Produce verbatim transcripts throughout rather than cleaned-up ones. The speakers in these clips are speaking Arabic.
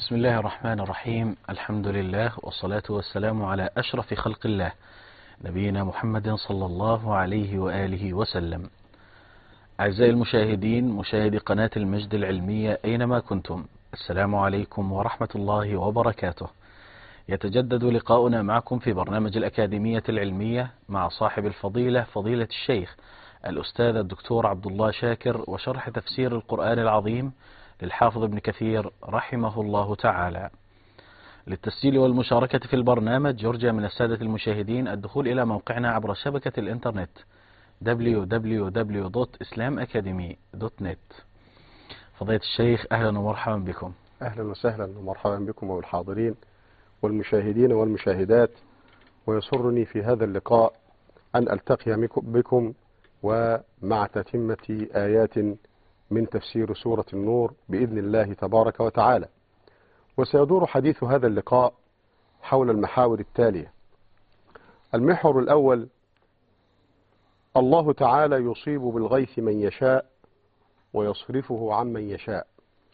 بسم الله الرحمن الرحيم. الحمد لله والصلاة والسلام على أشرف خلق الله نبينا محمد صلى الله عليه وآله وسلم. أعزائي المشاهدين، مشاهدي قناة المجد العلمية أينما كنتم، السلام عليكم ورحمة الله وبركاته. يتجدد لقاؤنا معكم في برنامج الأكاديمية العلمية مع صاحب الفضيلة فضيلة الشيخ الأستاذ الدكتور عبد الله شاكر، وشرح تفسير القرآن العظيم للحافظ ابن كثير رحمه الله تعالى. للتسجيل والمشاركة في البرنامج يرجى من السادة المشاهدين الدخول إلى موقعنا عبر شبكة الإنترنت دبليو دبليو دبليو دوت إسلام أكاديمي دوت نت. فضيلة الشيخ، أهلا ومرحبا بكم. أهلا وسهلا ومرحبا بكم والحاضرين والمشاهدين والمشاهدات. ويسرني في هذا اللقاء أن ألتقي بكم ومع تتمة آيات من تفسير سورة النور بإذن الله تبارك وتعالى. وسيدور حديث هذا اللقاء حول المحاور التالية. المحور الأول: الله تعالى يصيب بالغيث من يشاء ويصرفه عمن يشاء.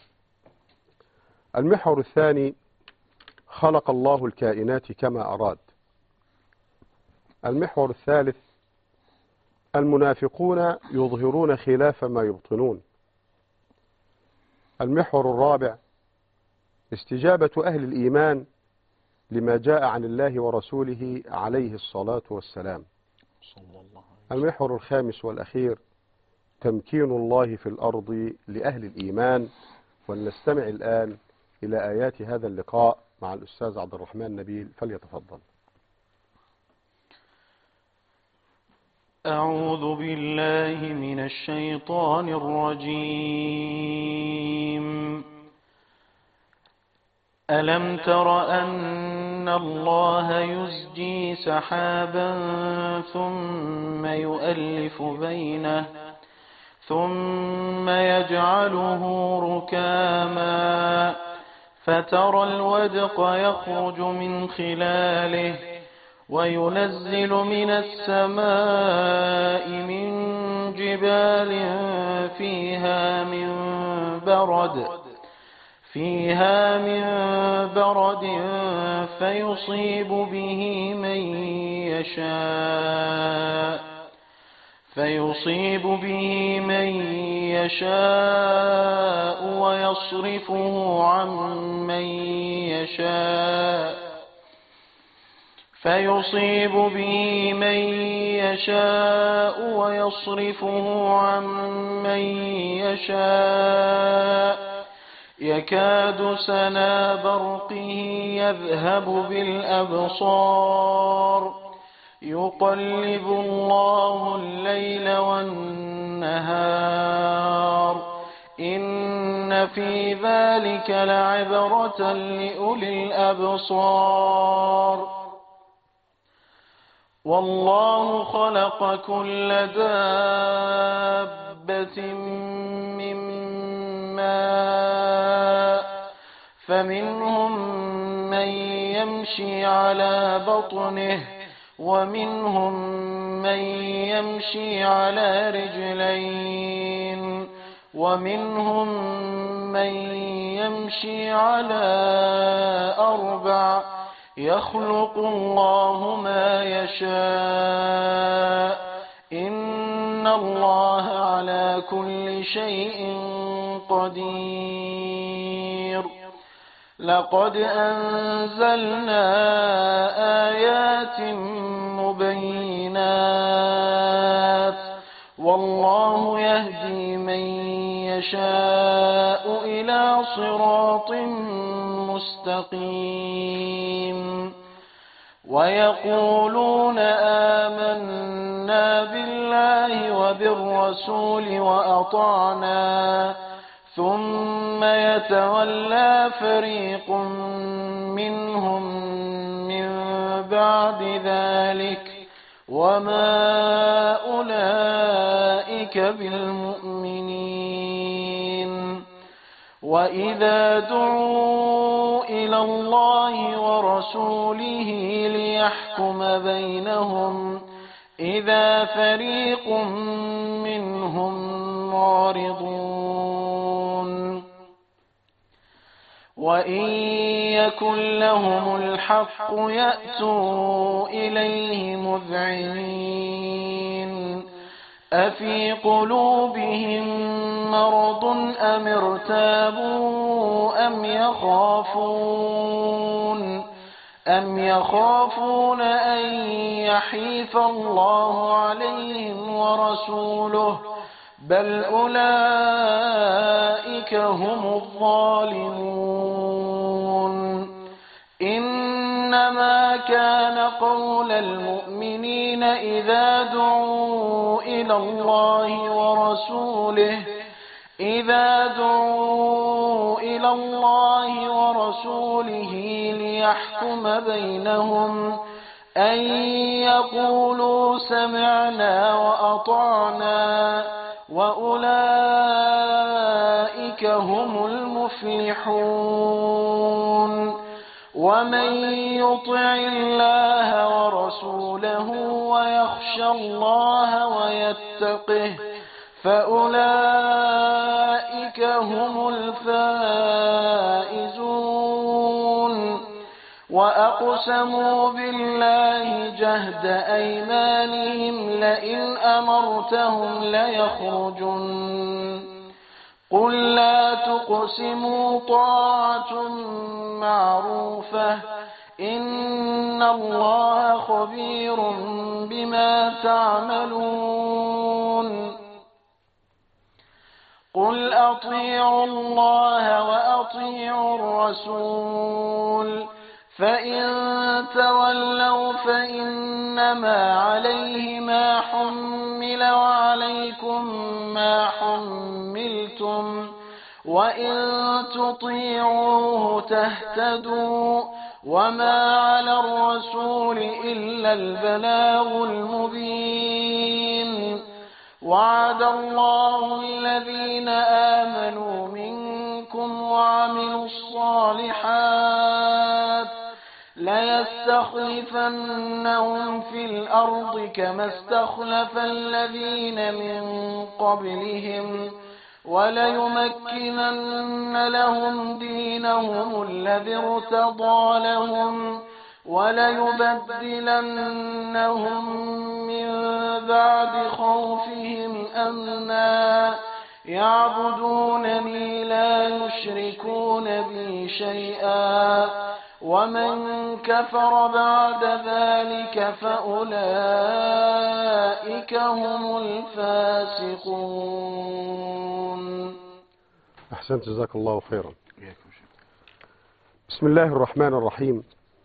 المحور الثاني: خلق الله الكائنات كما أراد. المحور الثالث: المنافقون يظهرون خلاف ما يبطنون. المحور الرابع: استجابة أهل الإيمان لما جاء عن الله ورسوله عليه الصلاة والسلام. المحور الخامس والأخير: تمكين الله في الأرض لأهل الإيمان. ولنستمع الآن إلى آيات هذا اللقاء مع الأستاذ عبد الرحمن نبيل، فليتفضل. أعوذ بالله من الشيطان الرجيم. ألم تر أن الله يزجي سحابا ثم يؤلف بينه ثم يجعله ركاما فترى الودق يخرج من خلاله وينزل من السماء من جبال فيها من برد فيها من برد فيصيب به من يشاء فيصيب به من يشاء ويصرفه عن من يشاء فيصيب به من يشاء ويصرفه عن من يشاء يكاد سنا برقه يذهب بالأبصار يقلب الله الليل والنهار إن في ذلك لعبرة لأولي الأبصار. والله خلق كل دابة من ماء فمنهم من يمشي على بطنه ومنهم من يمشي على رجلين ومنهم من يمشي على أربع يخلق الله ما يشاء إن الله على كل شيء قدير. لقد أنزلنا آيات مبينات والله يهدي من يشاء إلى صراط مستقيم. ويقولون آمنا بالله وبالرسول وأطعنا ثم يتولى فريق منهم من بعد ذلك وما أولئك بالمؤمنين. وإذا دعوا إلى الله ورسوله ليحكم بينهم إذا فريق منهم معرضون وإن يكن لهم الحق يأتوا إليه مذعنين أفي قلوبهم مرض أم ارتابوا أم يخافون أم يخافون أن يحيف الله عليهم ورسوله بل أولئك هم الظالمون إنما كان قول المؤمنين إذا دعوا إلى الله ورسوله إذا دعوا إلى الله ورسوله ليحكم بينهم أن يقولوا سمعنا وأطعنا وأولئك هم المفلحون ومن يطع الله ورسوله ويخشى الله ويتقه فأولئك هم الفائزون وأقسموا بالله جهد أيمانهم لئن أمرتهم ليخرجن قل لا تقسموا طاعة معروفة إن الله خبير بما تعملون قل أطيعوا الله وأطيعوا الرسول فإن تولوا فإنما عليه ما حمل وعليكم ما حملتم وإن تطيعوه تهتدوا وما على الرسول إلا البلاغ المبين وعد الله الذين آمنوا منكم وعملوا الصالحات ليستخلفنهم في الأرض كما استخلف الذين من قبلهم وليمكنن لهم دينهم الذي ارتضى لهم وليبدلنهم من بعد خوفهم أمنا يعبدونني لا يشركون بي شيئا ومن كفر بعد ذلك فأولئك هم الفاسقون. أحسنت، جزاك الله خيرا. بسم الله الرحمن الرحيم.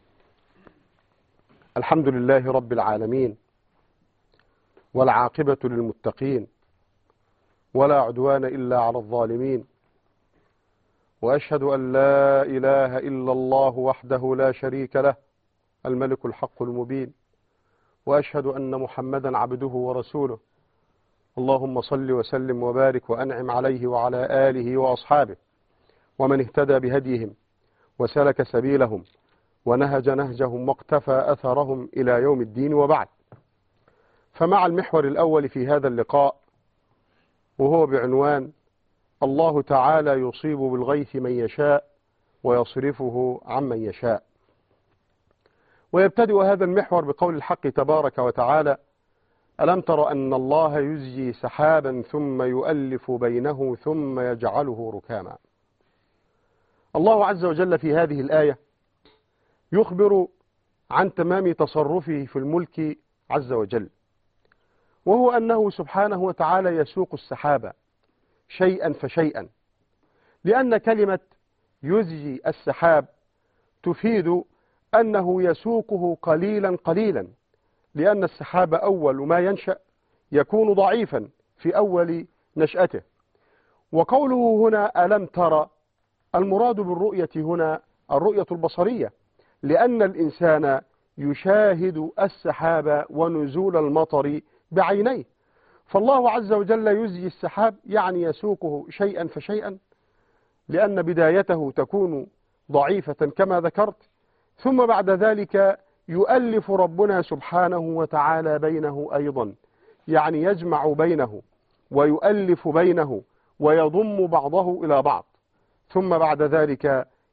الحمد لله رب العالمين والعاقبة للمتقين ولا عدوان إلا على الظالمين وأشهد أن لا إله إلا الله وحده لا شريك له الملك الحق المبين وأشهد أن محمدا عبده ورسوله اللهم صل وسلم وبارك وأنعم عليه وعلى آله وأصحابه ومن اهتدى بهديهم وسلك سبيلهم ونهج نهجهم واقتفى أثرهم إلى يوم الدين وبعد. فمع المحور الأول في هذا اللقاء وهو بعنوان الله تعالى يصيب بالغيث من يشاء ويصرفه عمن يشاء. ويبتدئ هذا المحور بقول الحق تبارك وتعالى: ألم تر أن الله يزجي سحابا ثم يؤلف بينه ثم يجعله ركاما. الله عز وجل في هذه الآية يخبر عن تمام تصرفه في الملك عز وجل، وهو أنه سبحانه وتعالى يسوق السحاب شيئا فشيئا، لأن كلمة يزجي السحاب تفيد أنه يسوقه قليلا قليلا، لأن السحاب أول ما ينشأ يكون ضعيفا في أول نشأته. وقوله هنا ألم ترى، المراد بالرؤية هنا الرؤية البصرية، لأن الإنسان يشاهد السحاب ونزول المطر بعينيه، فالله عز وجل يزجي السحاب يعني يسوقه شيئا فشيئا، لأن بدايته تكون ضعيفة كما ذكرت، ثم بعد ذلك يؤلف ربنا سبحانه وتعالى بينه أيضا، يعني يجمع بينه ويؤلف بينه ويضم بعضه إلى بعض، ثم بعد ذلك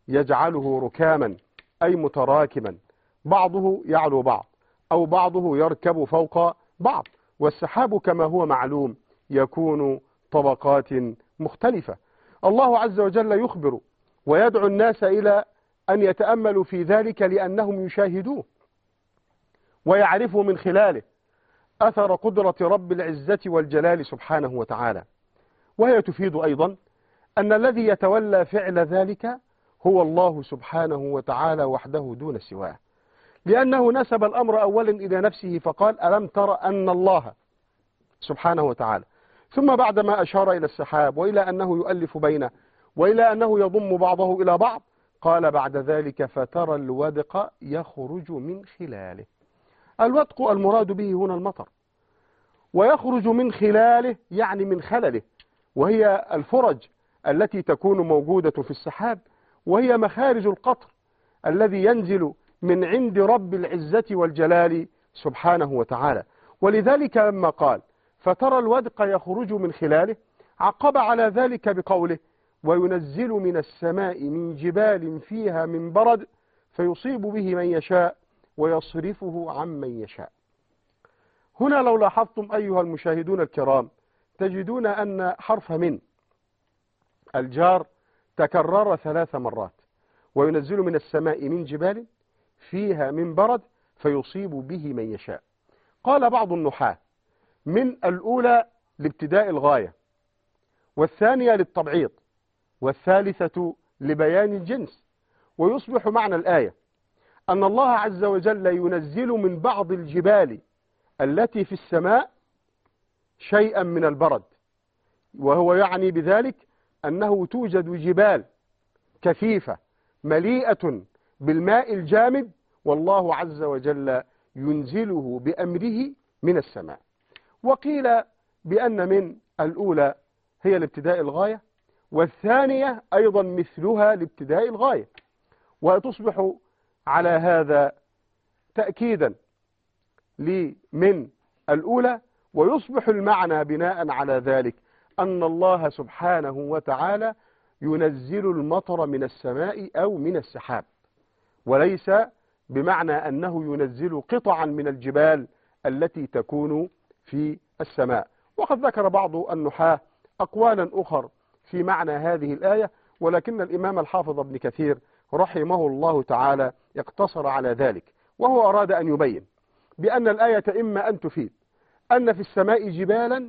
يجعله ركاما أي متراكما، بعضه يعلو بعض أو بعضه يركب فوق بعض. والسحاب كما هو معلوم يكون طبقات مختلفة. الله عز وجل يخبر ويدعو الناس إلى أن يتأملوا في ذلك لأنهم يشاهدوه ويعرفوا من خلاله أثر قدرة رب العزة والجلال سبحانه وتعالى. وهي تفيد أيضا أن الذي يتولى فعل ذلك هو الله سبحانه وتعالى وحده دون سواه، لأنه نسب الأمر أولا إلى نفسه فقال ألم تر أن الله سبحانه وتعالى، ثم بعدما أشار إلى السحاب وإلى أنه يؤلف بينه وإلى أنه يضم بعضه إلى بعض قال بعد ذلك فترى الودق يخرج من خلاله. الودق المراد به هنا المطر، ويخرج من خلاله يعني من خلله، وهي الفرج التي تكون موجودة في السحاب، وهي مخارج القطر الذي ينزل من عند رب العزة والجلال سبحانه وتعالى. ولذلك لما قال فترى الودق يخرج من خلاله عقب على ذلك بقوله وينزل من السماء من جبال فيها من برد فيصيب به من يشاء ويصرفه عن من يشاء. هنا لو لاحظتم أيها المشاهدون الكرام تجدون أن حرف من الجار تكرر ثلاث مرات، وينزل من السماء من جبال فيها من برد فيصيب به من يشاء. قال بعض النحاة من الأولى لابتداء الغاية، والثانية للتبعيض، والثالثة لبيان الجنس. ويصبح معنى الآية أن الله عز وجل ينزل من بعض الجبال التي في السماء شيئا من البرد، وهو يعني بذلك أنه توجد جبال كثيفة مليئة بالماء الجامد، والله عز وجل ينزله بأمره من السماء. وقيل بأن من الأولى هي لابتداء الغاية، والثانية أيضا مثلها لابتداء الغاية، وتصبح على هذا تأكيدا لمن الأولى. ويصبح المعنى بناء على ذلك أن الله سبحانه وتعالى ينزل المطر من السماء أو من السحاب، وليس بمعنى أنه ينزل قطعا من الجبال التي تكون في السماء. وقد ذكر بعض النحاة أقوالا أخر في معنى هذه الآية، ولكن الإمام الحافظ ابن كثير رحمه الله تعالى اقتصر على ذلك، وهو أراد أن يبين بأن الآية إما أن تفيد أن في السماء جبالا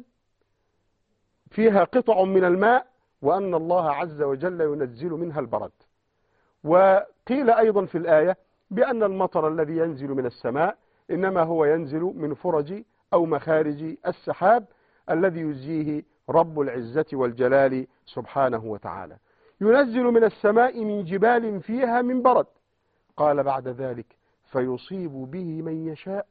فيها قطع من الماء، وأن الله عز وجل ينزل منها البرد. وقيل أيضا في الآية بأن المطر الذي ينزل من السماء إنما هو ينزل من فرج أو مخارج السحاب الذي يجزيه رب العزة والجلال سبحانه وتعالى. ينزل من السماء من جبال فيها من برد، قال بعد ذلك فيصيب به من يشاء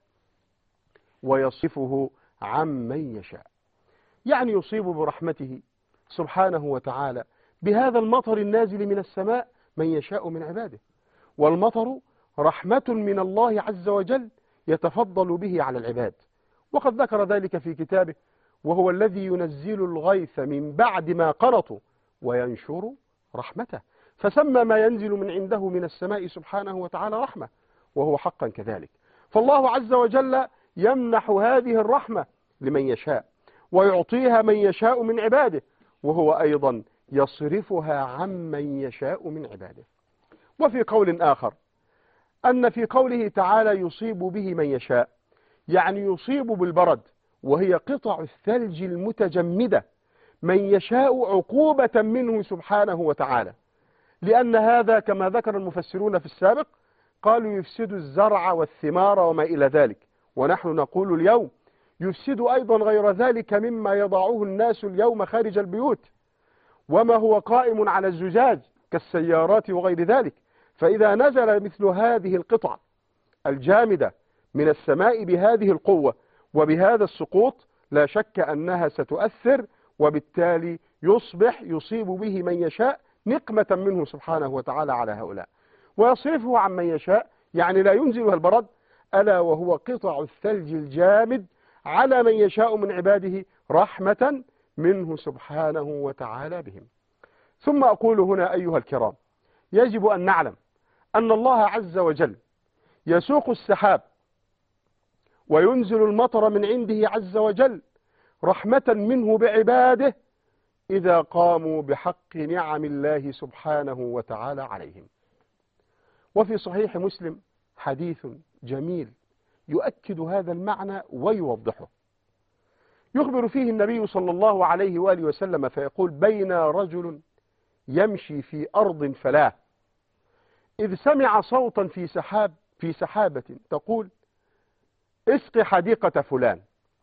ويصفه عن من يشاء، يعني يصيب برحمته سبحانه وتعالى بهذا المطر النازل من السماء من يشاء من عباده. والمطر رحمة من الله عز وجل يتفضل به على العباد، وقد ذكر ذلك في كتابه وهو الذي ينزل الغيث من بعد ما قنطوا وينشر رحمته، فسمى ما ينزل من عنده من السماء سبحانه وتعالى رحمة، وهو حقا كذلك. فالله عز وجل يمنح هذه الرحمة لمن يشاء ويعطيها من يشاء من عباده، وهو أيضا يصرفها عن من يشاء من عباده. وفي قول آخر أن في قوله تعالى يصيب به من يشاء يعني يصيب بالبرد، وهي قطع الثلج المتجمدة، من يشاء عقوبة منه سبحانه وتعالى، لأن هذا كما ذكر المفسرون في السابق قالوا يفسد الزرع والثمار وما إلى ذلك، ونحن نقول اليوم يفسد أيضا غير ذلك مما يضعه الناس اليوم خارج البيوت وما هو قائم على الزجاج كالسيارات وغير ذلك. فإذا نزل مثل هذه القطع الجامدة من السماء بهذه القوة وبهذا السقوط لا شك أنها ستؤثر، وبالتالي يصبح يصيب به من يشاء نقمة منه سبحانه وتعالى على هؤلاء، ويصرفه عن من يشاء يعني لا ينزلها البرد، ألا وهو قطع الثلج الجامد على من يشاء من عباده رحمة منه سبحانه وتعالى بهم. ثم أقول هنا أيها الكرام، يجب أن نعلم أن الله عز وجل يسوق السحاب وينزل المطر من عنده عز وجل رحمة منه بعباده إذا قاموا بحق نعم الله سبحانه وتعالى عليهم. وفي صحيح مسلم حديث جميل يؤكد هذا المعنى ويوضحه. يخبر فيه النبي صلى الله عليه وآله وسلم فيقول: بين رجل يمشي في أرض فلاة إذ سمع صوتا في سحاب في سحابة تقول: اسق حديقة فلان.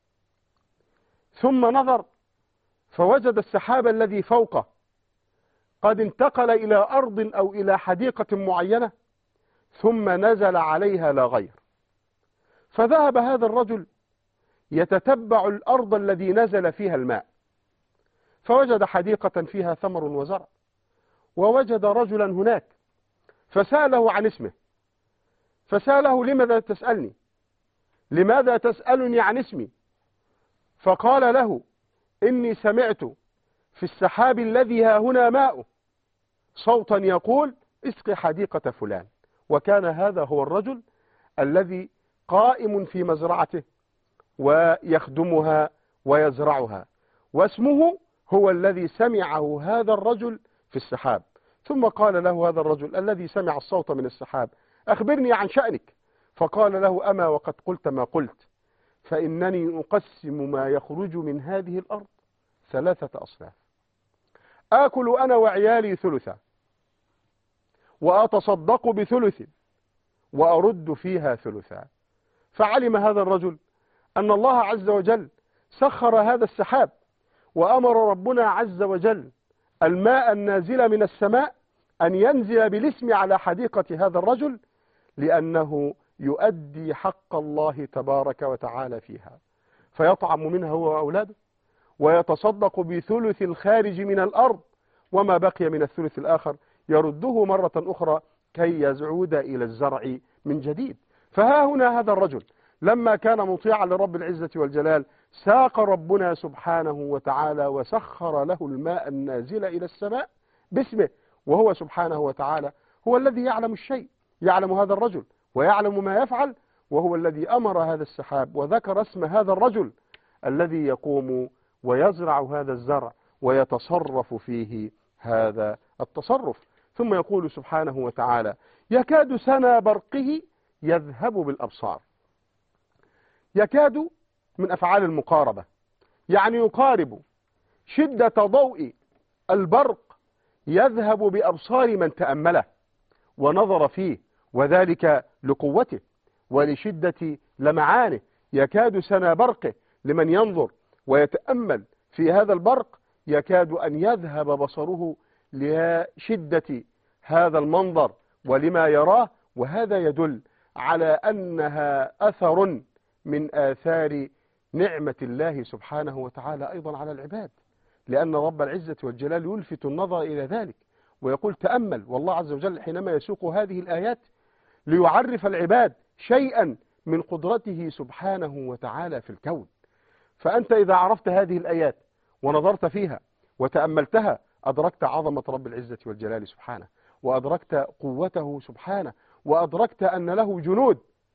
ثم نظر فوجد السحاب الذي فوقه قد انتقل إلى أرض أو إلى حديقة معينة ثم نزل عليها لا غير. فذهب هذا الرجل يتتبع الأرض الذي نزل فيها الماء، فوجد حديقة فيها ثمر وزرع، ووجد رجلا هناك فسأله عن اسمه، فسأله: لماذا تسألني؟ لماذا تسألني عن اسمي؟ فقال له: إني سمعت في السحاب الذي ها هنا ماء صوتا يقول: اسق حديقة فلان. وكان هذا هو الرجل الذي قائم في مزرعته ويخدمها ويزرعها، واسمه هو الذي سمعه هذا الرجل في السحاب. ثم قال له هذا الرجل الذي سمع الصوت من السحاب: أخبرني عن شأنك. فقال له: أما وقد قلت ما قلت، فإنني أقسم ما يخرج من هذه الأرض ثلاثة أصناف، آكل أنا وعيالي ثلثا، وأتصدق بثلث، وأرد فيها ثلثا. فعلم هذا الرجل أن الله عز وجل سخر هذا السحاب، وأمر ربنا عز وجل الماء النازل من السماء أن ينزل بالاسم على حديقة هذا الرجل، لأنه يؤدي حق الله تبارك وتعالى فيها، فيطعم منها هو وأولاده، ويتصدق بثلث الخارج من الأرض، وما بقي من الثلث الآخر يرده مرة أخرى كي يعود إلى الزرع من جديد. فها هنا هذا الرجل لما كان مطيعا لرب العزة والجلال ساق ربنا سبحانه وتعالى وسخر له الماء النازل إلى السماء باسمه، وهو سبحانه وتعالى هو الذي يعلم الشيء، يعلم هذا الرجل ويعلم ما يفعل، وهو الذي أمر هذا السحاب وذكر اسم هذا الرجل الذي يقوم ويزرع هذا الزرع ويتصرف فيه هذا التصرف. ثم يقول سبحانه وتعالى: يكاد سنا برقه يذهب بالأبصار. يكاد من أفعال المقاربة، يعني يقارب شدة ضوء البرق يذهب بأبصار من تأمله ونظر فيه، وذلك لقوته ولشدة لمعانه. يكاد سنا برقه لمن ينظر ويتأمل في هذا البرق يكاد أن يذهب بصره لشدة هذا المنظر ولما يراه، وهذا يدل على أنها أثر من آثار نعمة الله سبحانه وتعالى أيضا على العباد، لأن رب العزة والجلال يلفت النظر إلى ذلك ويقول: تأمل. والله عز وجل حينما يسوق هذه الآيات ليعرف العباد شيئا من قدرته سبحانه وتعالى في الكون. فأنت إذا عرفت هذه الآيات ونظرت فيها وتأملتها أدركت عظمة رب العزة والجلال سبحانه، وأدركت قوته سبحانه، وأدركت أن له جنود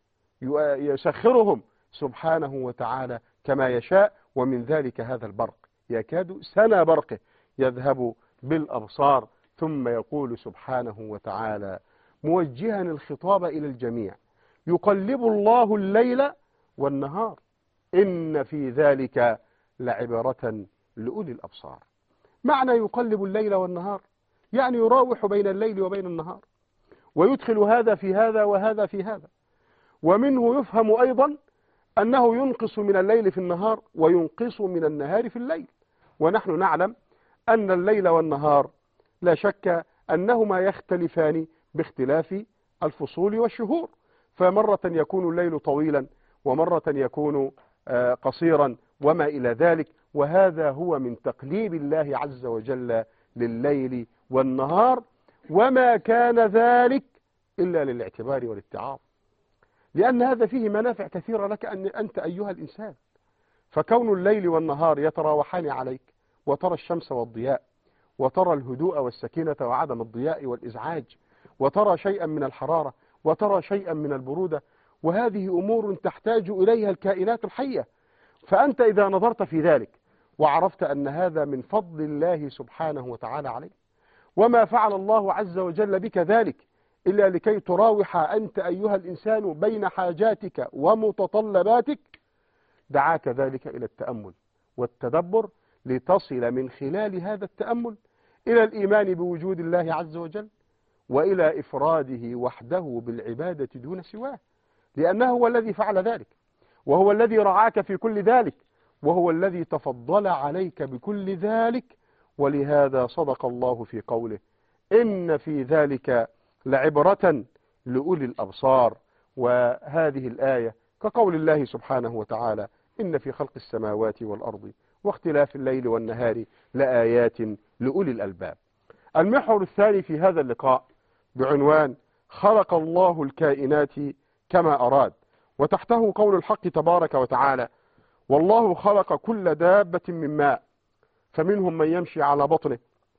يسخرهم سبحانه وتعالى كما يشاء، ومن ذلك هذا البرق يكاد سنا برقه يذهب بالأبصار. ثم يقول سبحانه وتعالى موجها الخطاب إلى الجميع: يقلب الله الليل والنهار إن في ذلك لعبرة لأولي الأبصار. معنى يقلب الليل والنهار يعني يراوح بين الليل وبين النهار، ويدخل هذا في هذا وهذا في هذا. ومنه يفهم أيضا أنه ينقص من الليل في النهار وينقص من النهار في الليل، ونحن نعلم أن الليل والنهار لا شك أنهما يختلفان باختلاف الفصول والشهور، فمرة يكون الليل طويلا ومرة يكون قصيرا وما إلى ذلك. وهذا هو من تقليب الله عز وجل لليل والنهار، وما كان ذلك إلا للاعتبار والاتعاظ، لأن هذا فيه منافع كثيرة لك أن أنت أيها الإنسان. فكون الليل والنهار يتراوحان عليك وترى الشمس والضياء وترى الهدوء والسكينة وعدم الضياء والإزعاج وترى شيئا من الحرارة وترى شيئا من البرودة، وهذه أمور تحتاج إليها الكائنات الحية. فأنت إذا نظرت في ذلك وعرفت أن هذا من فضل الله سبحانه وتعالى عليك، وما فعل الله عز وجل بك ذلك إلا لكي تراوح أنت أيها الإنسان بين حاجاتك ومتطلباتك، دعاك ذلك إلى التأمل والتدبر لتصل من خلال هذا التأمل إلى الإيمان بوجود الله عز وجل، وإلى إفراده وحده بالعبادة دون سواه، لأنه هو الذي فعل ذلك، وهو الذي رعاك في كل ذلك، وهو الذي تفضل عليك بكل ذلك. ولهذا صدق الله في قوله: إن في ذلك لعبرة لأولي الأبصار. وهذه الآية كقول الله سبحانه وتعالى: إن في خلق السماوات والأرض واختلاف الليل والنهار لآيات لأولي الألباب. المحور الثاني في هذا اللقاء بعنوان خلق الله الكائنات كما أراد، وتحته قول الحق تبارك وتعالى: والله خلق كل دابة من ماء فمنهم من يمشي على بطنه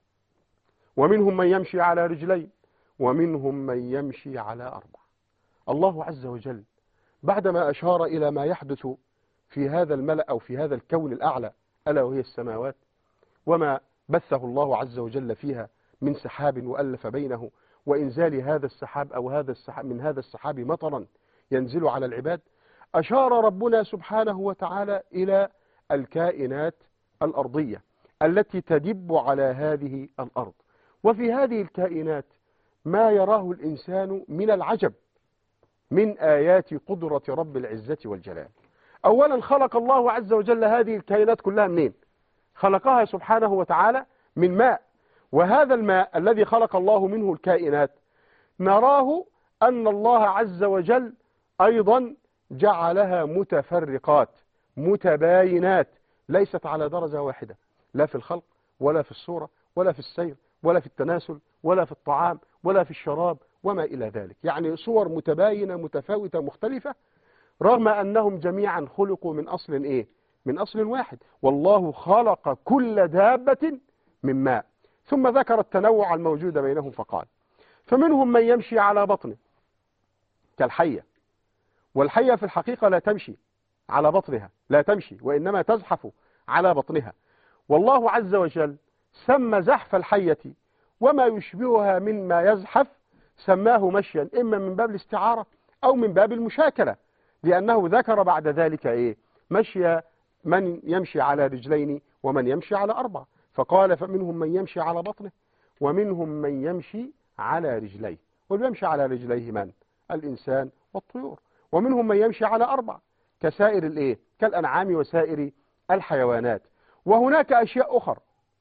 ومنهم من يمشي على رجلين ومنهم من يمشي على أربع. الله عز وجل بعدما أشار إلى ما يحدث في هذا الملأ أو في هذا الكون الأعلى ألا وهي السماوات، وما بثه الله عز وجل فيها من سحاب وألف بينه، وإنزال هذا السحاب أو هذا السحاب من هذا السحاب مطرا ينزل على العباد، أشار ربنا سبحانه وتعالى إلى الكائنات الأرضية التي تدب على هذه الأرض. وفي هذه الكائنات ما يراه الإنسان من العجب من آيات قدرة رب العزة والجلال. أولا خلق الله عز وجل هذه الكائنات كلها منين؟ خلقها سبحانه وتعالى من ماء، وهذا الماء الذي خلق الله منه الكائنات نراه أن الله عز وجل أيضا جعلها متفرقات متباينات، ليست على درجة واحدة، لا في الخلق ولا في الصورة ولا في السير ولا في التناسل ولا في الطعام ولا في الشراب وما إلى ذلك، يعني صور متباينة متفاوتة مختلفة، رغم أنهم جميعا خلقوا من أصل إيه؟ من أصل واحد. والله خلق كل دابة من ماء، ثم ذكر التنوع الموجود بينهم فقال: فمنهم من يمشي على بطنه كالحية، والحية في الحقيقة لا تمشي على بطنها، لا تمشي وإنما تزحف على بطنها. والله عز وجل سمى زحف الحية وما يشبهها مما يزحف سماه مشيا، إما من باب الاستعارة أو من باب المشاكلة، لأنه ذكر بعد ذلك إيه؟ مشي من يمشي على رجلين ومن يمشي على أربع، فقال: فمنهم من يمشي على بطنه ومنهم من يمشي على رجليه. واليمشي على رجليه من؟ الإنسان والطيور. ومنهم من يمشي على أربع كسائر الإيه؟ كالأنعام وسائر الحيوانات. وهناك أشياء أخرى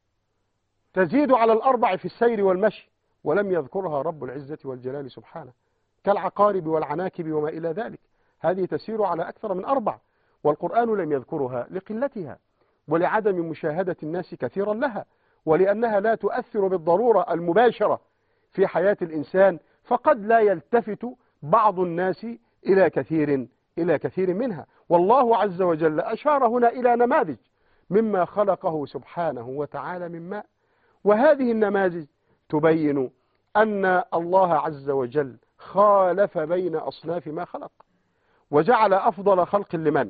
تزيد على الأربع في السير والمشي ولم يذكرها رب العزة والجلال سبحانه، كالعقارب والعناكب وما إلى ذلك، هذه تسير على أكثر من أربع، والقرآن لم يذكرها لقلتها ولعدم مشاهدة الناس كثيرا لها، ولأنها لا تؤثر بالضرورة المباشرة في حياة الإنسان، فقد لا يلتفت بعض الناس إلى كثير إلى كثير منها. والله عز وجل أشار هنا إلى نماذج مما خلقه سبحانه وتعالى من ماء، وهذه النماذج تبين أن الله عز وجل خالف بين أصناف ما خلق، وجعل أفضل خلق لمن؟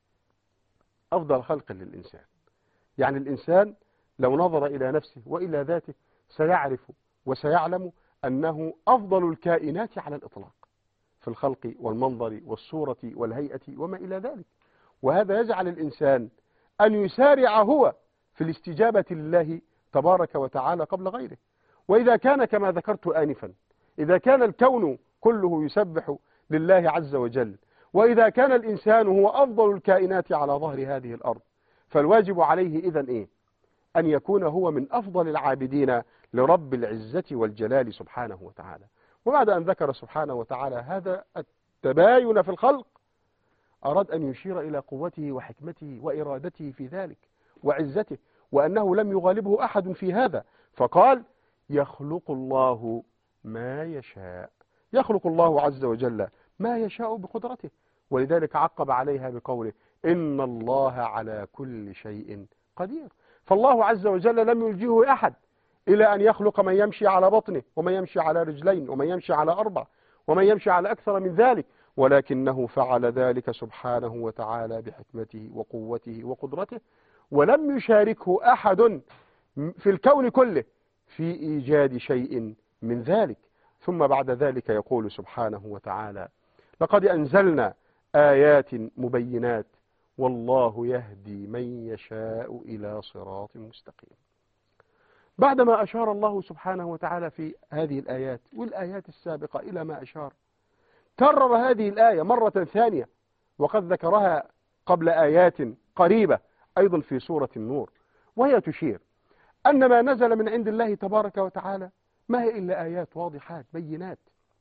أفضل خلق للإنسان. يعني الإنسان لو نظر إلى نفسه وإلى ذاته سيعرف وسيعلم أنه أفضل الكائنات على الإطلاق في الخلق والمنظر والصورة والهيئة وما إلى ذلك، وهذا يجعل الإنسان أن يسارع هو في الاستجابة لله تبارك وتعالى قبل غيره. وإذا كان كما ذكرت آنفا، إذا كان الكون كله يسبح لله عز وجل، وإذا كان الإنسان هو أفضل الكائنات على ظهر هذه الأرض، فالواجب عليه إذن إيه؟ أن يكون هو من أفضل العابدين لرب العزة والجلال سبحانه وتعالى. وبعد أن ذكر سبحانه وتعالى هذا التباين في الخلق، أراد أن يشير إلى قوته وحكمته وإرادته في ذلك وعزته، وأنه لم يغالبه أحد في هذا، فقال: يخلق الله ما يشاء. يخلق الله عز وجل ما يشاء بقدرته، ولذلك عقب عليها بقوله: إن الله على كل شيء قدير. فالله عز وجل لم يلجئه أحد إلى أن يخلق من يمشي على بطنه ومن يمشي على رجلين ومن يمشي على أربع ومن يمشي على أكثر من ذلك، ولكنه فعل ذلك سبحانه وتعالى بحكمته وقوته وقدرته، ولم يشاركه أحد في الكون كله في إيجاد شيء من ذلك. ثم بعد ذلك يقول سبحانه وتعالى: لقد أنزلنا آيات مبينات والله يهدي من يشاء إلى صراط مستقيم. بعدما أشار الله سبحانه وتعالى في هذه الآيات والآيات السابقة إلى ما أشار، كرر هذه الآية مرة ثانية، وقد ذكرها قبل آيات قريبة أيضا في سورة النور، وهي تشير أن ما نزل من عند الله تبارك وتعالى ما هي إلا آيات واضحات بينات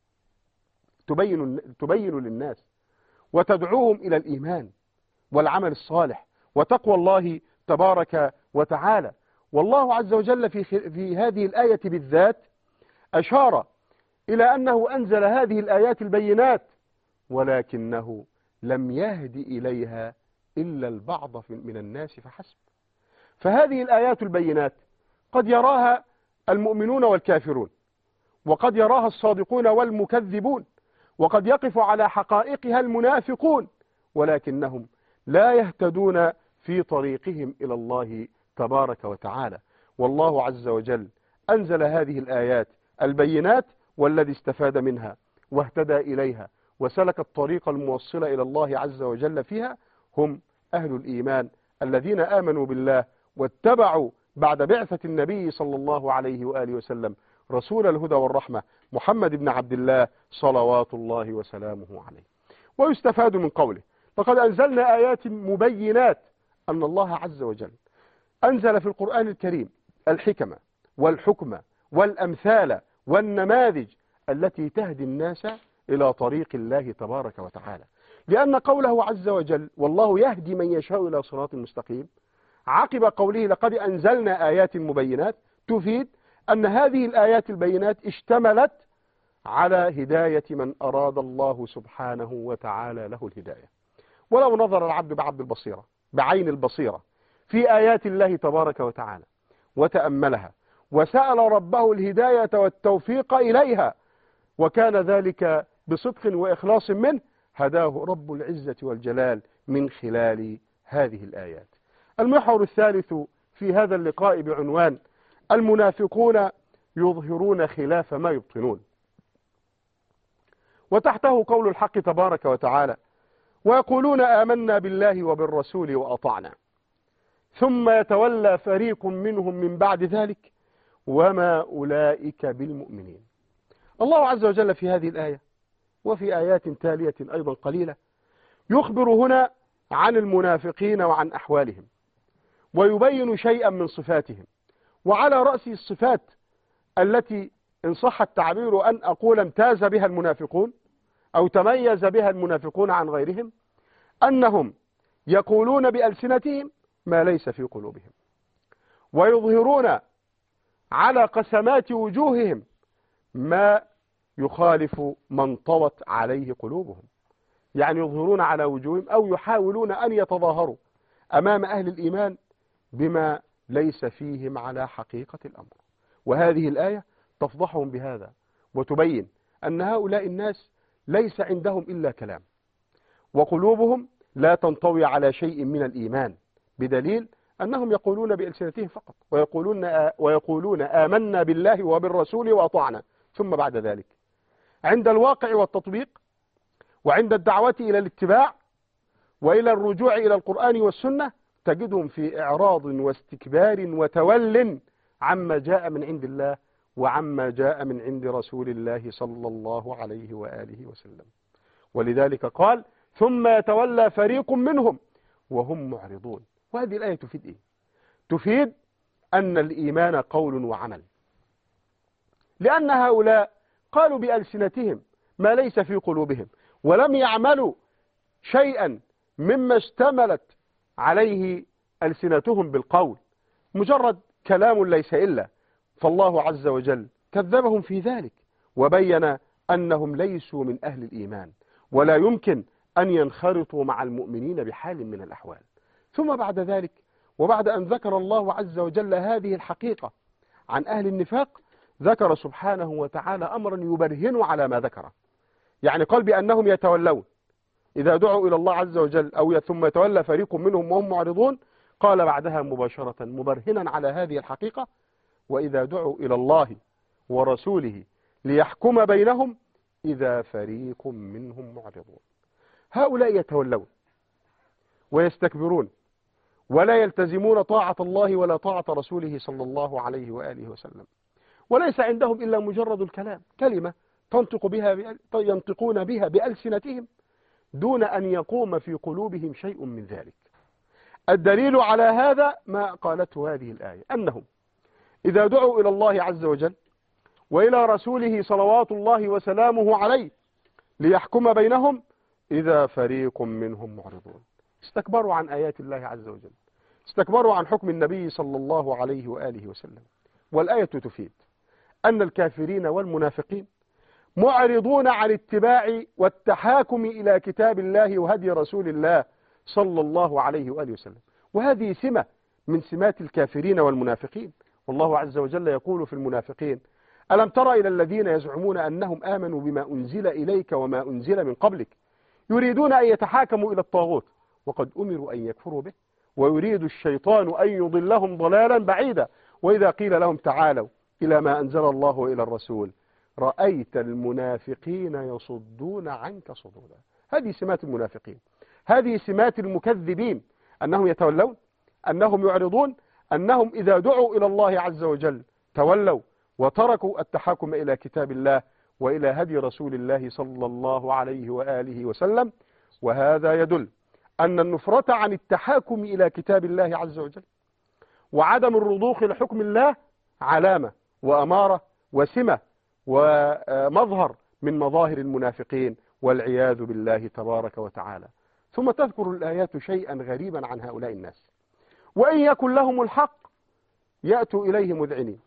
تبين, تبين للناس وتدعوهم إلى الإيمان والعمل الصالح وتقوى الله تبارك وتعالى. والله عز وجل في, في هذه الآية بالذات أشار إلى أنه أنزل هذه الآيات البينات، ولكنه لم يهد إليها إلا البعض من الناس فحسب. فهذه الآيات البينات قد يراها المؤمنون والكافرون، وقد يراها الصادقون والمكذبون، وقد يقف على حقائقها المنافقون، ولكنهم لا يهتدون في طريقهم إلى الله تبارك وتعالى. والله عز وجل أنزل هذه الآيات البينات، والذي استفاد منها واهتدى إليها وسلك الطريق الموصلة إلى الله عز وجل فيها هم أهل الإيمان الذين آمنوا بالله واتبعوا بعد بعثة النبي صلى الله عليه وآله وسلم رسول الهدى والرحمة محمد بن عبد الله صلوات الله وسلامه عليه. ويستفاد من قوله: لقد أنزلنا آيات مبينات، أن الله عز وجل أنزل في القرآن الكريم الحكمة والحكمة والأمثال والنماذج التي تهدي الناس إلى طريق الله تبارك وتعالى. لأن قوله عز وجل والله يهدي من يشاء إلى صراط مستقيم، عقب قوله لقد أنزلنا آيات مبينات، تفيد أن هذه الآيات البينات اشتملت على هداية من أراد الله سبحانه وتعالى له الهداية. ولو نظر العبد بعبد البصيرة بعين البصيرة في آيات الله تبارك وتعالى وتأملها وسأل ربه الهداية والتوفيق إليها، وكان ذلك بصدق وإخلاص منه، هداه رب العزة والجلال من خلال هذه الآيات. المحور الثالث في هذا اللقاء بعنوان المنافقون يظهرون خلاف ما يبطنون، وتحته قول الحق تبارك وتعالى: ويقولون آمنا بالله وبالرسول وأطعنا ثم يتولى فريق منهم من بعد ذلك وما أولئك بالمؤمنين. الله عز وجل في هذه الآية وفي آيات تالية أيضا قليلة يخبر هنا عن المنافقين وعن أحوالهم، ويبين شيئا من صفاتهم. وعلى رأس الصفات التي إن صح التعبير أن أقول امتاز بها المنافقون أو تميز بها المنافقون عن غيرهم، أنهم يقولون بألسنتهم ما ليس في قلوبهم، ويظهرون على قسمات وجوههم ما يخالف من طوت عليه قلوبهم. يعني يظهرون على وجوههم أو يحاولون أن يتظاهروا أمام أهل الإيمان بما ليس فيهم على حقيقة الأمر. وهذه الآية تفضحهم بهذا وتبين أن هؤلاء الناس ليس عندهم إلا كلام، وقلوبهم لا تنطوي على شيء من الإيمان، بدليل أنهم يقولون بألسنتهم فقط ويقولون, ويقولون آمنا بالله وبالرسول وأطعنا، ثم بعد ذلك عند الواقع والتطبيق وعند الدعوة إلى الاتباع وإلى الرجوع إلى القرآن والسنة تجدهم في إعراض واستكبار وتول عما جاء من عند الله وعما جاء من عند رسول الله صلى الله عليه وآله وسلم. ولذلك قال ثم يتولى فريق منهم وهم معرضون. وهذه الآية تفيد إيه؟ تفيد أن الإيمان قول وعمل، لأن هؤلاء قالوا بألسنتهم ما ليس في قلوبهم ولم يعملوا شيئا مما اشتملت عليه ألسنتهم بالقول، مجرد كلام ليس إلا. فالله عز وجل كذبهم في ذلك وبين أنهم ليسوا من أهل الإيمان ولا يمكن أن ينخرطوا مع المؤمنين بحال من الأحوال. ثم بعد ذلك وبعد أن ذكر الله عز وجل هذه الحقيقة عن أهل النفاق ذكر سبحانه وتعالى أمرا يبرهن على ما ذكره. يعني قال بأنهم يتولون إذا دعوا إلى الله عز وجل أو ثم يتولى فريق منهم وهم معرضون، قال بعدها مباشرة مبرهنا على هذه الحقيقة: وإذا دعوا إلى الله ورسوله ليحكم بينهم إذا فريق منهم معرضون. هؤلاء يتولون ويستكبرون ولا يلتزمون طاعة الله ولا طاعة رسوله صلى الله عليه وآله وسلم، وليس عندهم إلا مجرد الكلام، كلمة تنطق بها ينطقون بها بألسنتهم دون أن يقوم في قلوبهم شيء من ذلك. الدليل على هذا ما قالته هذه الآية، أنهم إذا دعوا إلى الله عز وجل وإلى رسوله صلوات الله وسلامه عليه ليحكم بينهم إذا فريق منهم معرضون. استكبروا عن آيات الله عز وجل، استكبروا عن حكم النبي صلى الله عليه وآله وسلم. والآية تفيد أن الكافرين والمنافقين معرضون عن اتباع والتحاكم إلى كتاب الله وهدي رسول الله صلى الله عليه وآله وسلم، وهذه سمة من سمات الكافرين والمنافقين. والله عز وجل يقول في المنافقين: ألم تر إلى الذين يزعمون أنهم آمنوا بما أنزل إليك وما أنزل من قبلك يريدون أن يتحاكموا إلى الطاغوت وقد أمروا أن يكفروا به ويريد الشيطان أن يضلهم ضلالا بعيدا وإذا قيل لهم تعالوا إلى ما أنزل الله وإلى الرسول رأيت المنافقين يصدون عنك صدودا. هذه سمات المنافقين، هذه سمات المكذبين، أنهم يتولون، أنهم يعرضون، أنهم إذا دعوا إلى الله عز وجل تولوا وتركوا التحاكم إلى كتاب الله وإلى هدي رسول الله صلى الله عليه وآله وسلم. وهذا يدل أن النفرة عن التحاكم إلى كتاب الله عز وجل وعدم الرضوخ لحكم الله علامة وأمارة وسمة ومظهر من مظاهر المنافقين والعياذ بالله تبارك وتعالى. ثم تذكر الآيات شيئا غريبا عن هؤلاء الناس: وإن يكن لهم الحق يأتوا إليه مذعنين.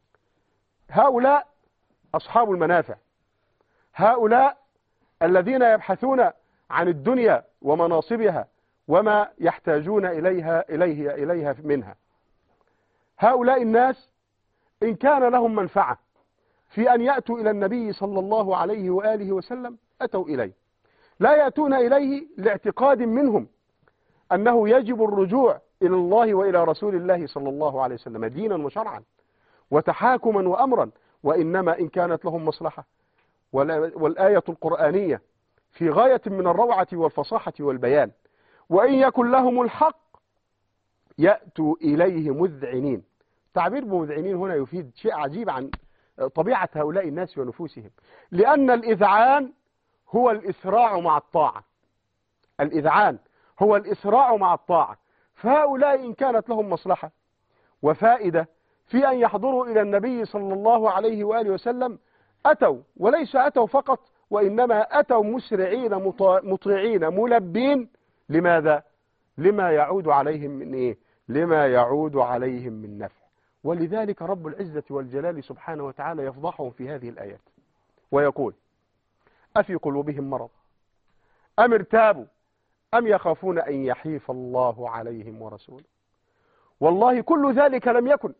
هؤلاء أصحاب المنافع، هؤلاء الذين يبحثون عن الدنيا ومناصبها وما يحتاجون إليها إليه إليها منها. هؤلاء الناس إن كان لهم منفعة في أن يأتوا إلى النبي صلى الله عليه وآله وسلم أتوا إليه، لا يأتون إليه لاعتقاد منهم أنه يجب الرجوع إلى الله وإلى رسول الله صلى الله عليه وسلم دينا وشرعا وتحاكما وأمرا، وإنما إن كانت لهم مصلحة. والآية القرآنية في غاية من الروعة والفصاحة والبيان: وإن يكن لهم الحق يأتوا إليه مذعنين. تعبير بمذعنين هنا يفيد شيء عجيب عن طبيعة هؤلاء الناس ونفوسهم، لأن الإذعان هو الإسراع مع الطاعة، الإذعان هو الإسراع مع الطاعة. فهؤلاء إن كانت لهم مصلحة وفائدة في أن يحضروا إلى النبي صلى الله عليه وآله وسلم أتوا، وليس أتوا فقط وإنما أتوا مسرعين مطيعين ملبين. لماذا؟ لما يعود عليهم من إيه؟ لما يعود عليهم من نفع. ولذلك رب العزة والجلال سبحانه وتعالى يفضحهم في هذه الآيات ويقول: أفي قلوبهم مرض أم ارتابوا أم يخافون أن يحيف الله عليهم ورسوله. والله كل ذلك لم يكن،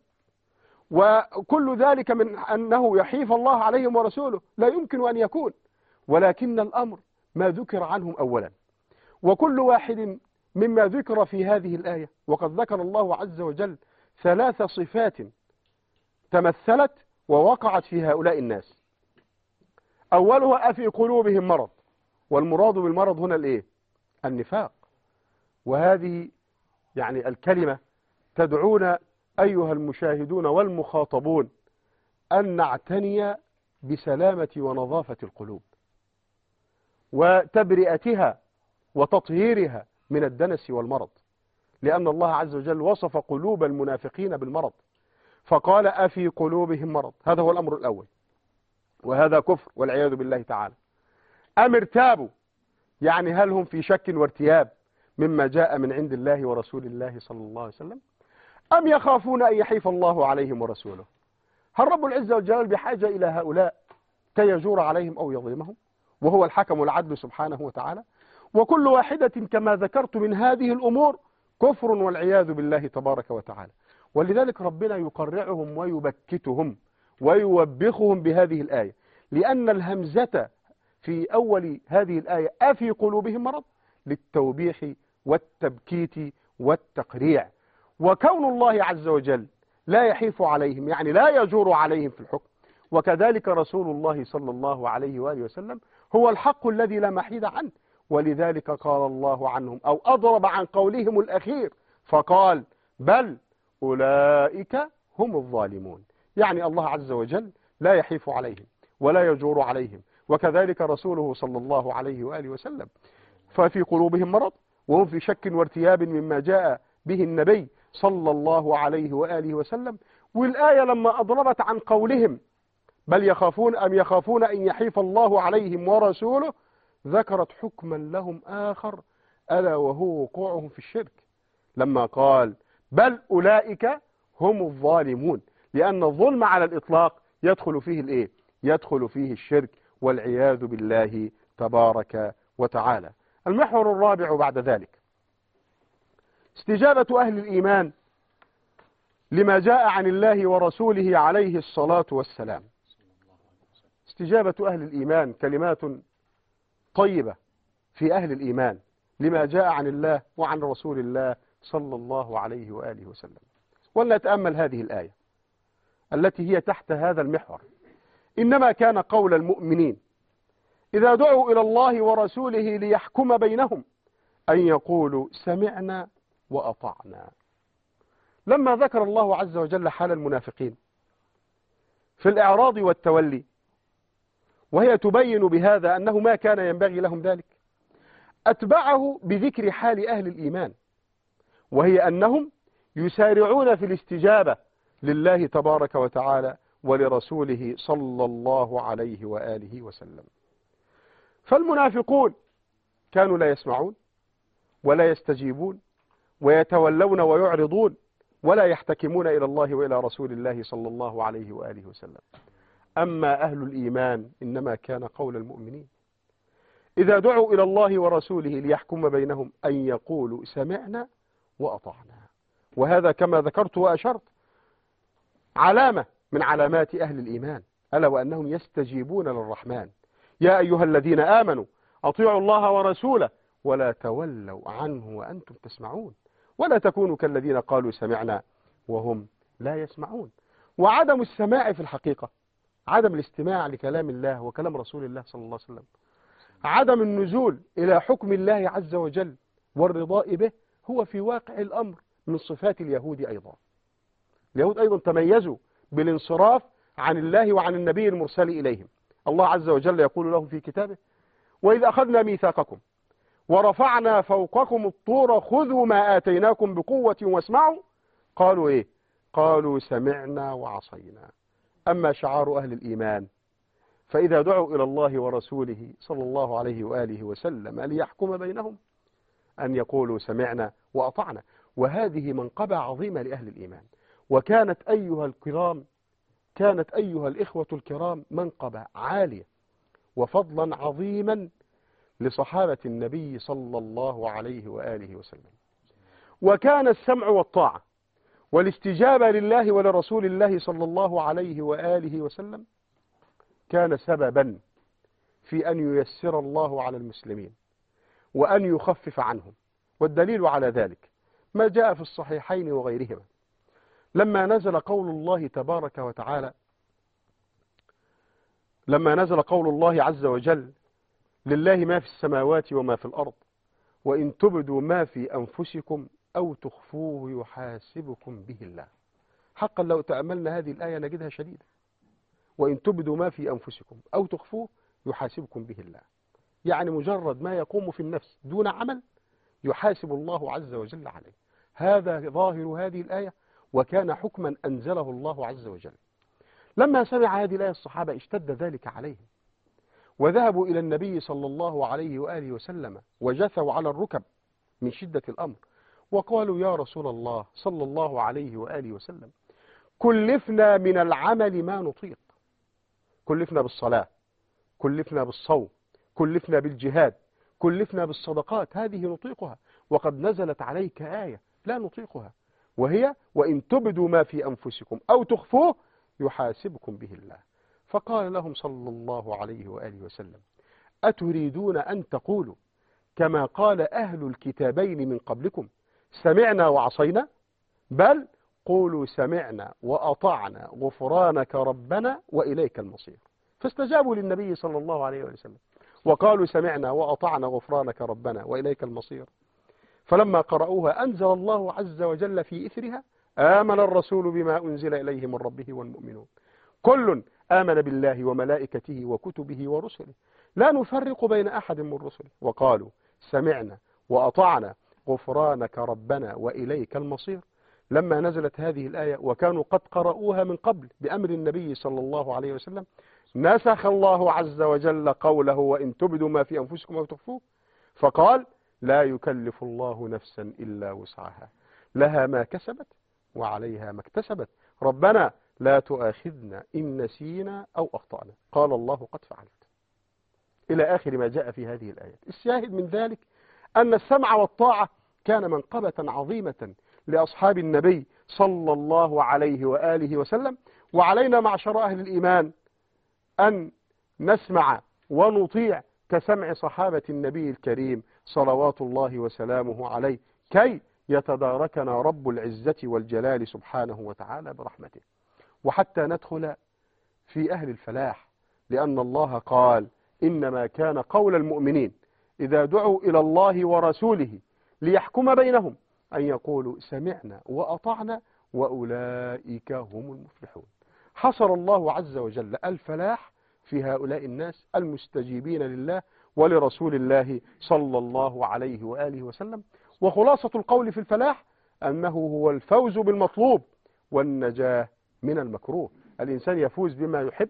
وكل ذلك من أنه يحيف الله عليهم ورسوله لا يمكن أن يكون، ولكن الأمر ما ذكر عنهم أولا. وكل واحد مما ذكر في هذه الآية، وقد ذكر الله عز وجل ثلاث صفات تمثلت ووقعت في هؤلاء الناس. أولها أفي قلوبهم مرض، والمراد بالمرض هنا الإيه؟ النفاق. وهذه يعني الكلمة تدعونا أيها المشاهدون والمخاطبون أن نعتني بسلامة ونظافة القلوب وتبرئتها وتطهيرها من الدنس والمرض، لأن الله عز وجل وصف قلوب المنافقين بالمرض فقال: أفي قلوبهم مرض. هذا هو الأمر الأول، وهذا كفر والعياذ بالله تعالى. أم ارتابوا، يعني هل هم في شك وارتياب مما جاء من عند الله ورسول الله صلى الله عليه وسلم؟ أم يخافون أن يحيف الله عليهم ورسوله؟ هل رب العزة والجلال بحاجة إلى هؤلاء كي يجور عليهم أو يظلمهم؟ وهو الحكم العدل سبحانه وتعالى. وكل واحدة كما ذكرت من هذه الأمور كفر والعياذ بالله تبارك وتعالى. ولذلك ربنا يقرعهم ويبكتهم ويوبخهم بهذه الآية، لأن الهمزة في أول هذه الآية أفي قلوبهم مرض للتوبيخ والتبكيت والتقريع. وكون الله عز وجل لا يحيف عليهم يعني لا يجور عليهم في الحكم، وكذلك رسول الله صلى الله عليه وآله وسلم هو الحق الذي لا محيد عنه، ولذلك قال الله عنهم أو أضرب عن قولهم الأخير فقال بل أولئك هم الظالمون. يعني الله عز وجل لا يحيف عليهم ولا يجور عليهم، وكذلك رسوله صلى الله عليه وآله وسلم. ففي قلوبهم مرض وهم في شك وارتياب مما جاء به النبي صلى الله عليه وآله وسلم. والآية لما أضربت عن قولهم بل يخافون أم يخافون أن يحيف الله عليهم ورسوله ذكرت حكما لهم آخر ألا وهو وقوعهم في الشرك، لما قال بل أولئك هم الظالمون، لأن الظلم على الإطلاق يدخل فيه الإيه؟ يدخل فيه الشرك والعياذ بالله تبارك وتعالى. المحور الرابع بعد ذلك استجابة أهل الإيمان لما جاء عن الله ورسوله عليه الصلاة والسلام. استجابة أهل الإيمان كلمات طيبة في أهل الإيمان لما جاء عن الله وعن رسول الله صلى الله عليه وآله وسلم. ولنتأمل هذه الآية التي هي تحت هذا المحور. إنما كان قول المؤمنين إذا دعوا إلى الله ورسوله ليحكم بينهم أن يقولوا سمعنا وأطعنا. لما ذكر الله عز وجل حال المنافقين في الإعراض والتولي، وهي تبين بهذا أنه ما كان ينبغي لهم ذلك، أتبعه بذكر حال أهل الإيمان، وهي أنهم يسارعون في الاستجابة لله تبارك وتعالى ولرسوله صلى الله عليه وآله وسلم. فالمنافقون كانوا لا يسمعون ولا يستجيبون ويتولون ويعرضون ولا يحتكمون إلى الله وإلى رسول الله صلى الله عليه وآله وسلم. أما أهل الإيمان إنما كان قول المؤمنين إذا دعوا إلى الله ورسوله ليحكم بينهم أن يقولوا سمعنا وأطعنا. وهذا كما ذكرت وأشرت علامة من علامات أهل الإيمان، ألا وأنهم يستجيبون للرحمن. يا أيها الذين آمنوا أطيعوا الله ورسوله ولا تولوا عنه وأنتم تسمعون ولا تكونوا كالذين قالوا سمعنا وهم لا يسمعون. وعدم السماع في الحقيقة، عدم الاستماع لكلام الله وكلام رسول الله صلى الله عليه وسلم، عدم النزول إلى حكم الله عز وجل والرضاء به، هو في واقع الأمر من صفات اليهود أيضا. اليهود أيضا تميزوا بالانصراف عن الله وعن النبي المرسل إليهم. الله عز وجل يقول لهم في كتابه وإذ أخذنا ميثاقكم ورفعنا فوقكم الطور خذوا ما آتيناكم بقوة واسمعوا قالوا إيه؟ قالوا سمعنا وعصينا. أما شعار أهل الإيمان فإذا دعوا إلى الله ورسوله صلى الله عليه وآله وسلم ليحكم بينهم أن يقولوا سمعنا وأطعنا. وهذه منقبة عظيمة لأهل الإيمان، وكانت أيها الكرام كانت أيها الإخوة الكرام منقبة عالية وفضلا عظيما لصحابة النبي صلى الله عليه وآله وسلم. وكان السمع والطاعة والاستجابة لله ولرسول الله صلى الله عليه وآله وسلم كان سببا في أن ييسر الله على المسلمين وأن يخفف عنهم. والدليل على ذلك ما جاء في الصحيحين وغيرهما لما نزل قول الله تبارك وتعالى لما نزل قول الله عز وجل لله ما في السماوات وما في الأرض وإن تبدوا ما في أنفسكم أو تخفوه يحاسبكم به الله. حقا لو تأملنا هذه الآية نجدها شديدة. وإن تبدوا ما في أنفسكم أو تخفوه يحاسبكم به الله، يعني مجرد ما يقوم في النفس دون عمل يحاسب الله عز وجل عليه. هذا ظاهر هذه الآية، وكان حكما أنزله الله عز وجل. لما سمع هذه الآية الصحابة اشتد ذلك عليهم وذهبوا إلى النبي صلى الله عليه وآله وسلم وجثوا على الركب من شدة الأمر وقالوا يا رسول الله صلى الله عليه وآله وسلم كلفنا من العمل ما نطيق، كلفنا بالصلاة، كلفنا بالصوم، كلفنا بالجهاد، كلفنا بالصدقات، هذه نطيقها، وقد نزلت عليك آية لا نطيقها وهي وإن تبدوا ما في أنفسكم أو تخفوه يحاسبكم به الله. فقال لهم صلى الله عليه وآله وسلم: أتريدون أن تقولوا كما قال أهل الكتابين من قبلكم سمعنا وعصينا؟ بل قولوا سمعنا وأطعنا غفرانك ربنا وإليك المصير. فاستجابوا للنبي صلى الله عليه وسلم وقالوا سمعنا وأطعنا غفرانك ربنا وإليك المصير. فلما قرأوها أنزل الله عز وجل في إثرها: آمن الرسول بما أنزل إليه من ربه والمؤمنون كل آمن بالله وملائكته وكتبه ورسله لا نفرق بين أحد من رسله وقالوا سمعنا وأطعنا غفرانك ربنا وإليك المصير. لما نزلت هذه الآية وكانوا قد قرأوها من قبل بأمر النبي صلى الله عليه وسلم نسخ الله عز وجل قوله: وإن تبدوا ما في أنفسكم أو تخفوه، فقال: لا يكلف الله نفسا إلا وسعها لها ما كسبت وعليها ما اكتسبت ربنا لا تؤاخذنا إن نسينا أو أخطأنا قال الله قد فعلت، إلى آخر ما جاء في هذه الآيات. الشاهد من ذلك أن السمع والطاعة كان منقبة عظيمة لأصحاب النبي صلى الله عليه وآله وسلم، وعلينا معشر أهل الإيمان أن نسمع ونطيع كسمع صحابة النبي الكريم صلوات الله وسلامه عليه كي يتداركنا رب العزة والجلال سبحانه وتعالى برحمته، وحتى ندخل في أهل الفلاح، لأن الله قال: إنما كان قول المؤمنين إذا دعوا إلى الله ورسوله ليحكم بينهم أن يقولوا سمعنا وأطعنا وأولئك هم المفلحون. حصر الله عز وجل الفلاح في هؤلاء الناس المستجيبين لله ولرسول الله صلى الله عليه وآله وسلم. وخلاصة القول في الفلاح أنه هو الفوز بالمطلوب والنجاة من المكروه. الإنسان يفوز بما يحب،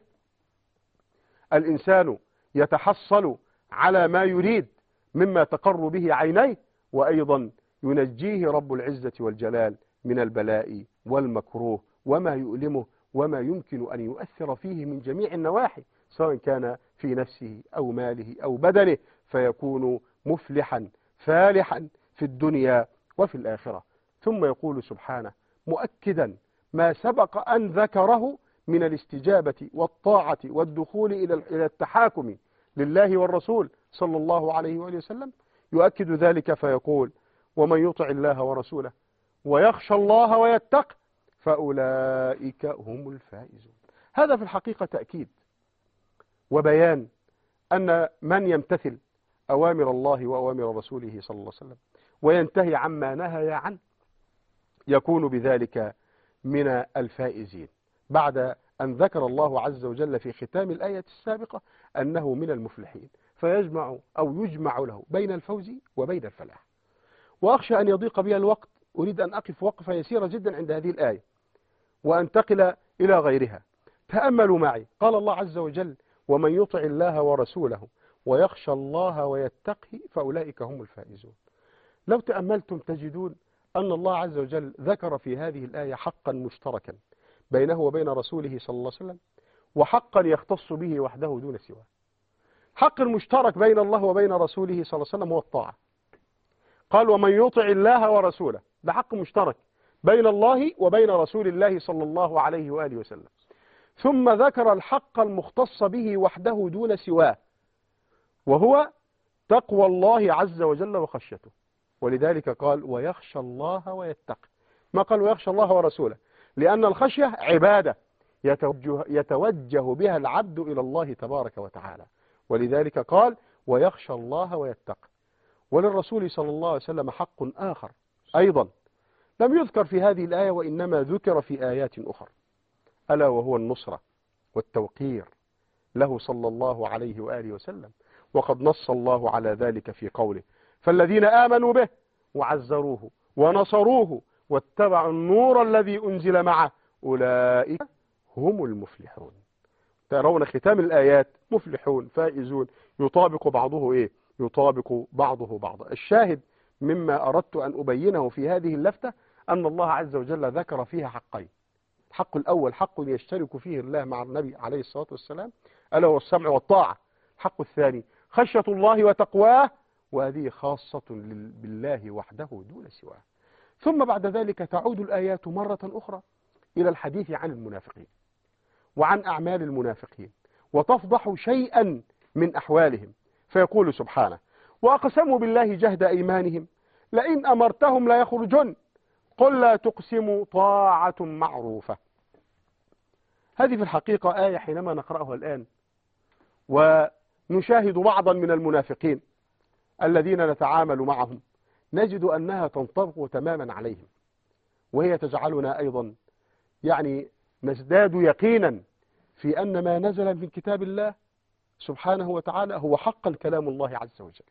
الإنسان يتحصل على ما يريد مما تقر به عينيه، وأيضا ينجيه رب العزة والجلال من البلاء والمكروه وما يؤلمه وما يمكن أن يؤثر فيه من جميع النواحي، سواء كان في نفسه أو ماله أو بدنه، فيكون مفلحا فالحا في الدنيا وفي الآخرة. ثم يقول سبحانه مؤكدا ما سبق أن ذكره من الاستجابة والطاعة والدخول إلى التحاكم لله والرسول صلى الله عليه وآله وسلم، يؤكد ذلك فيقول: ومن يطع الله ورسوله ويخشى الله ويتق فأولئك هم الفائزون. هذا في الحقيقة تأكيد وبيان أن من يمتثل أوامر الله وأوامر رسوله صلى الله عليه وسلم وينتهي عما نهى عنه يكون بذلك من الفائزين، بعد أن ذكر الله عز وجل في ختام الآية السابقة أنه من المفلحين، فيجمع أو يجمع له بين الفوز وبين الفلاح. وأخشى أن يضيق بي الوقت، أريد أن أقف وقفة يسيرة جدا عند هذه الآية وأنتقل إلى غيرها. تأملوا معي، قال الله عز وجل: ومن يطع الله ورسوله ويخشى الله ويتقه فأولئك هم الفائزون. لو تأملتم تجدون أن الله عز وجل ذكر في هذه الآية حقا مشتركا بينه وبين رسوله صلى الله عليه وسلم، وحقا يختص به وحده دون سواه. حق المشترك بين الله وبين رسوله صلى الله عليه وسلم هو الطاعة. قال: ومن يطع الله ورسوله، ده حق مشترك بين الله وبين رسول الله صلى الله عليه وآله وسلم. ثم ذكر الحق المختص به وحده دون سواه، وهو تقوى الله عز وجل وخشيته. ولذلك قال: ويخشى الله ويتقي، ما قال ويخشى الله ورسوله، لأن الخشية عبادة يتوجه, يتوجه بها العبد إلى الله تبارك وتعالى، ولذلك قال: ويخشى الله ويتقي. وللرسول صلى الله عليه وسلم حق آخر أيضا لم يذكر في هذه الآية وإنما ذكر في آيات أخرى، ألا وهو النصرة والتوقير له صلى الله عليه وآله وسلم. وقد نص الله على ذلك في قوله: فالذين آمنوا به وعزروه ونصروه واتبعوا النور الذي أنزل معه أولئك هم المفلحون. ترون ختام الآيات مفلحون فائزون، يطابق بعضه إيه؟ يطابق بعضه بعضا. الشاهد مما أردت أن أبينه في هذه اللفتة أن الله عز وجل ذكر فيها حقين. الحق الأول حق يشترك فيه الله مع النبي عليه الصلاة والسلام، ألا هو السمع والطاعة. الحق الثاني خشية الله وتقواه، وهذه خاصة بالله وحده دون سواه. ثم بعد ذلك تعود الآيات مرة أخرى إلى الحديث عن المنافقين وعن أعمال المنافقين، وتفضح شيئا من أحوالهم، فيقول سبحانه: وأقسموا بالله جهد أيمانهم لئن أمرتهم لا يخرجن قل لا تقسموا طاعة معروفة. هذه في الحقيقة آية حينما نقرأها الآن ونشاهد بعضا من المنافقين الذين نتعامل معهم نجد أنها تنطبق تماما عليهم، وهي تجعلنا أيضا يعني نزداد يقينا في أن ما نزل من كتاب الله سبحانه وتعالى هو حقا كلام الله عز وجل.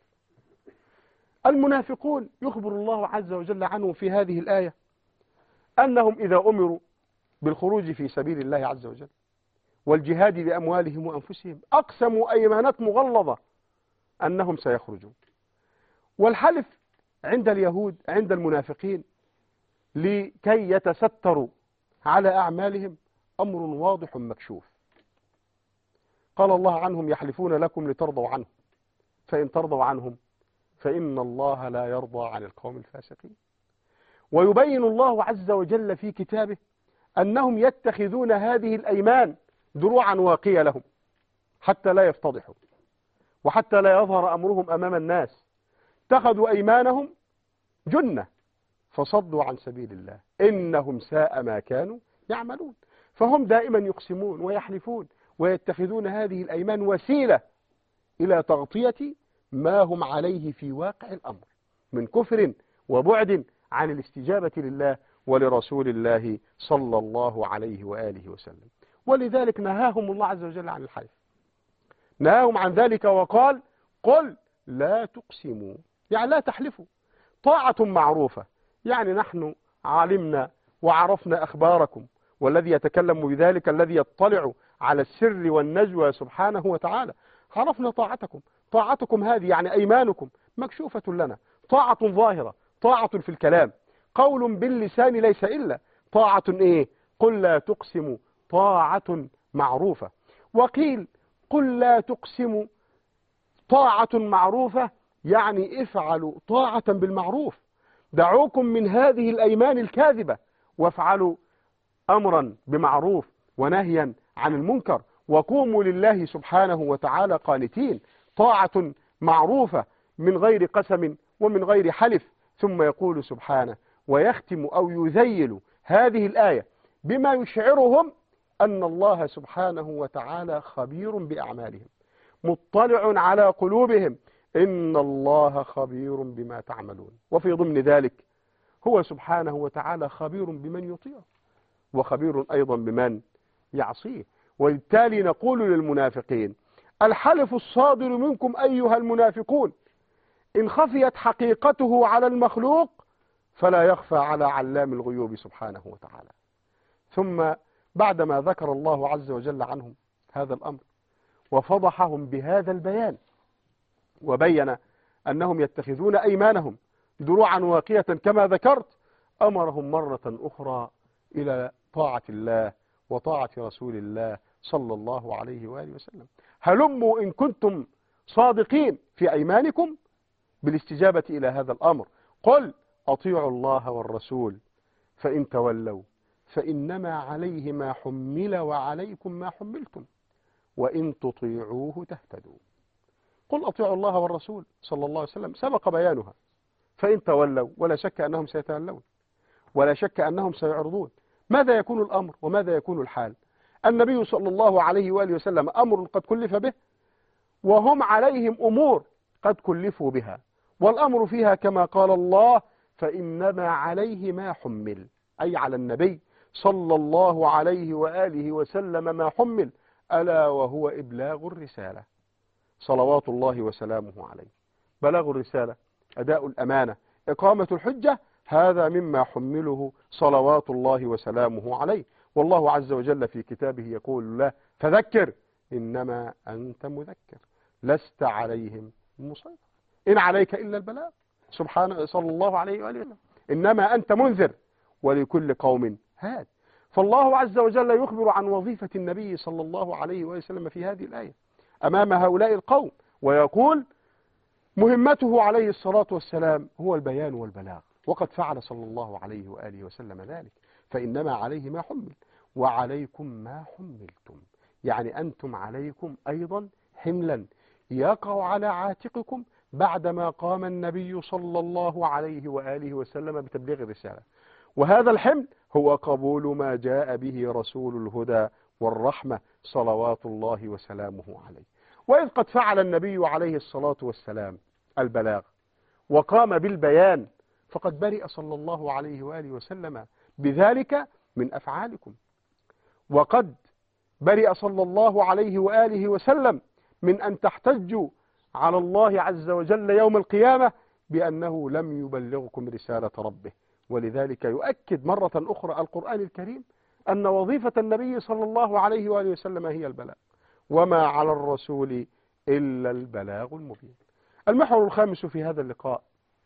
المنافقون يخبر الله عز وجل عنهم في هذه الآية أنهم إذا أمروا بالخروج في سبيل الله عز وجل والجهاد بأموالهم وأنفسهم أقسموا أيمانات مغلظة أنهم سيخرجون. والحلف عند اليهود عند المنافقين لكي يتستروا على أعمالهم أمر واضح مكشوف. قال الله عنهم: يحلفون لكم لترضوا عنهم فإن ترضوا عنهم فإن الله لا يرضى عن القوم الفاسقين. ويبين الله عز وجل في كتابه أنهم يتخذون هذه الأيمان دروعا واقية لهم حتى لا يفتضحوا وحتى لا يظهر أمرهم أمام الناس. اتخذوا أيمانهم جنة فصدوا عن سبيل الله إنهم ساء ما كانوا يعملون. فهم دائما يقسمون ويحلفون ويتخذون هذه الأيمان وسيلة إلى تغطية ما هم عليه في واقع الأمر من كفر وبعد عن الاستجابة لله ولرسول الله صلى الله عليه وآله وسلم. ولذلك نهاهم الله عز وجل عن الحلف، نهاهم عن ذلك وقال: قل لا تقسموا، يعني لا تحلفوا، طاعة معروفة، يعني نحن علمنا وعرفنا أخباركم، والذي يتكلم بذلك الذي يطلع على السر والنجوى سبحانه وتعالى. عرفنا طاعتكم، طاعتكم هذه يعني أيمانكم مكشوفة لنا، طاعة ظاهرة، طاعة في الكلام، قول باللسان ليس إلا طاعة إيه؟ قل لا تقسموا طاعة معروفة. وقيل قل لا تقسموا طاعة معروفة يعني افعلوا طاعة بالمعروف، دعوكم من هذه الأيمان الكاذبة وافعلوا أمرا بمعروف ونهيا عن المنكر وقوموا لله سبحانه وتعالى قانتين، طاعة معروفة من غير قسم ومن غير حلف. ثم يقول سبحانه ويختم أو يذيل هذه الآية بما يشعرهم أن الله سبحانه وتعالى خبير بأعمالهم مطلع على قلوبهم إن الله خبير بما تعملون. وفي ضمن ذلك هو سبحانه وتعالى خبير بمن يطيعه وخبير أيضا بمن يعصيه. وبالتالي نقول للمنافقين: الحلف الصادر منكم أيها المنافقون إن خفيت حقيقته على المخلوق فلا يخفى على علام الغيوب سبحانه وتعالى. ثم بعدما ذكر الله عز وجل عنهم هذا الأمر وفضحهم بهذا البيان وبين أنهم يتخذون أيمانهم دروعا واقية كما ذكرت، أمرهم مرة أخرى إلى طاعة الله وطاعة رسول الله صلى الله عليه وآله وسلم. هلموا إن كنتم صادقين في أيمانكم بالاستجابة إلى هذا الأمر، قل أطيعوا الله والرسول فإن تولوا فإنما عليه ما حمل وعليكم ما حملتم وإن تطيعوه تهتدوا. قل أطيعوا الله والرسول صلى الله عليه وسلم سبق بيانها، فإن تولوا ولا شك أنهم سيتولون ولا شك أنهم سيعرضون. ماذا يكون الأمر وماذا يكون الحال؟ النبي صلى الله عليه وآله وسلم أمر قد كلف به وهم عليهم أمور قد كلفوا بها، والأمر فيها كما قال الله فإنما عليه ما حمل، أي على النبي صلى الله عليه وآله وسلم ما حمل، ألا وهو إبلاغ الرسالة صلوات الله وسلامه عليه. بلاغ الرسالة، أداء الأمانة، إقامة الحجة، هذا مما حمله صلوات الله وسلامه عليه. والله عز وجل في كتابه يقول له فذكر إنما أنت مذكر لست عليهم مسيطر إن عليك إلا البلاغ سبحانه صلى الله عليه وآله وسلم، إنما أنت منذر ولكل قوم هاد. فالله عز وجل يخبر عن وظيفة النبي صلى الله عليه وآله وسلم في هذه الآية أمام هؤلاء القوم، ويقول مهمته عليه الصلاة والسلام هو البيان والبلاغ. وقد فعل صلى الله عليه وآله وسلم ذلك، فإنما عليه ما حمل وعليكم ما حملتم، يعني أنتم عليكم أيضا حملا يقع على عاتقكم بعدما قام النبي صلى الله عليه وآله وسلم بتبليغ الرسالة. وهذا الحمل هو قبول ما جاء به رسول الهدى والرحمة صلوات الله وسلامه عليه. وإذ قد فعل النبي عليه الصلاة والسلام البلاغ وقام بالبيان، فقد برئ صلى الله عليه وآله وسلم بذلك من أفعالكم، وقد برئ صلى الله عليه وآله وسلم من أن تحتجوا على الله عز وجل يوم القيامة بأنه لم يبلغكم رسالة ربه. ولذلك يؤكد مرة أخرى القرآن الكريم أن وظيفة النبي صلى الله عليه وآله وسلم هي البلاغ، وما على الرسول إلا البلاغ المبين. المحور الخامس في هذا اللقاء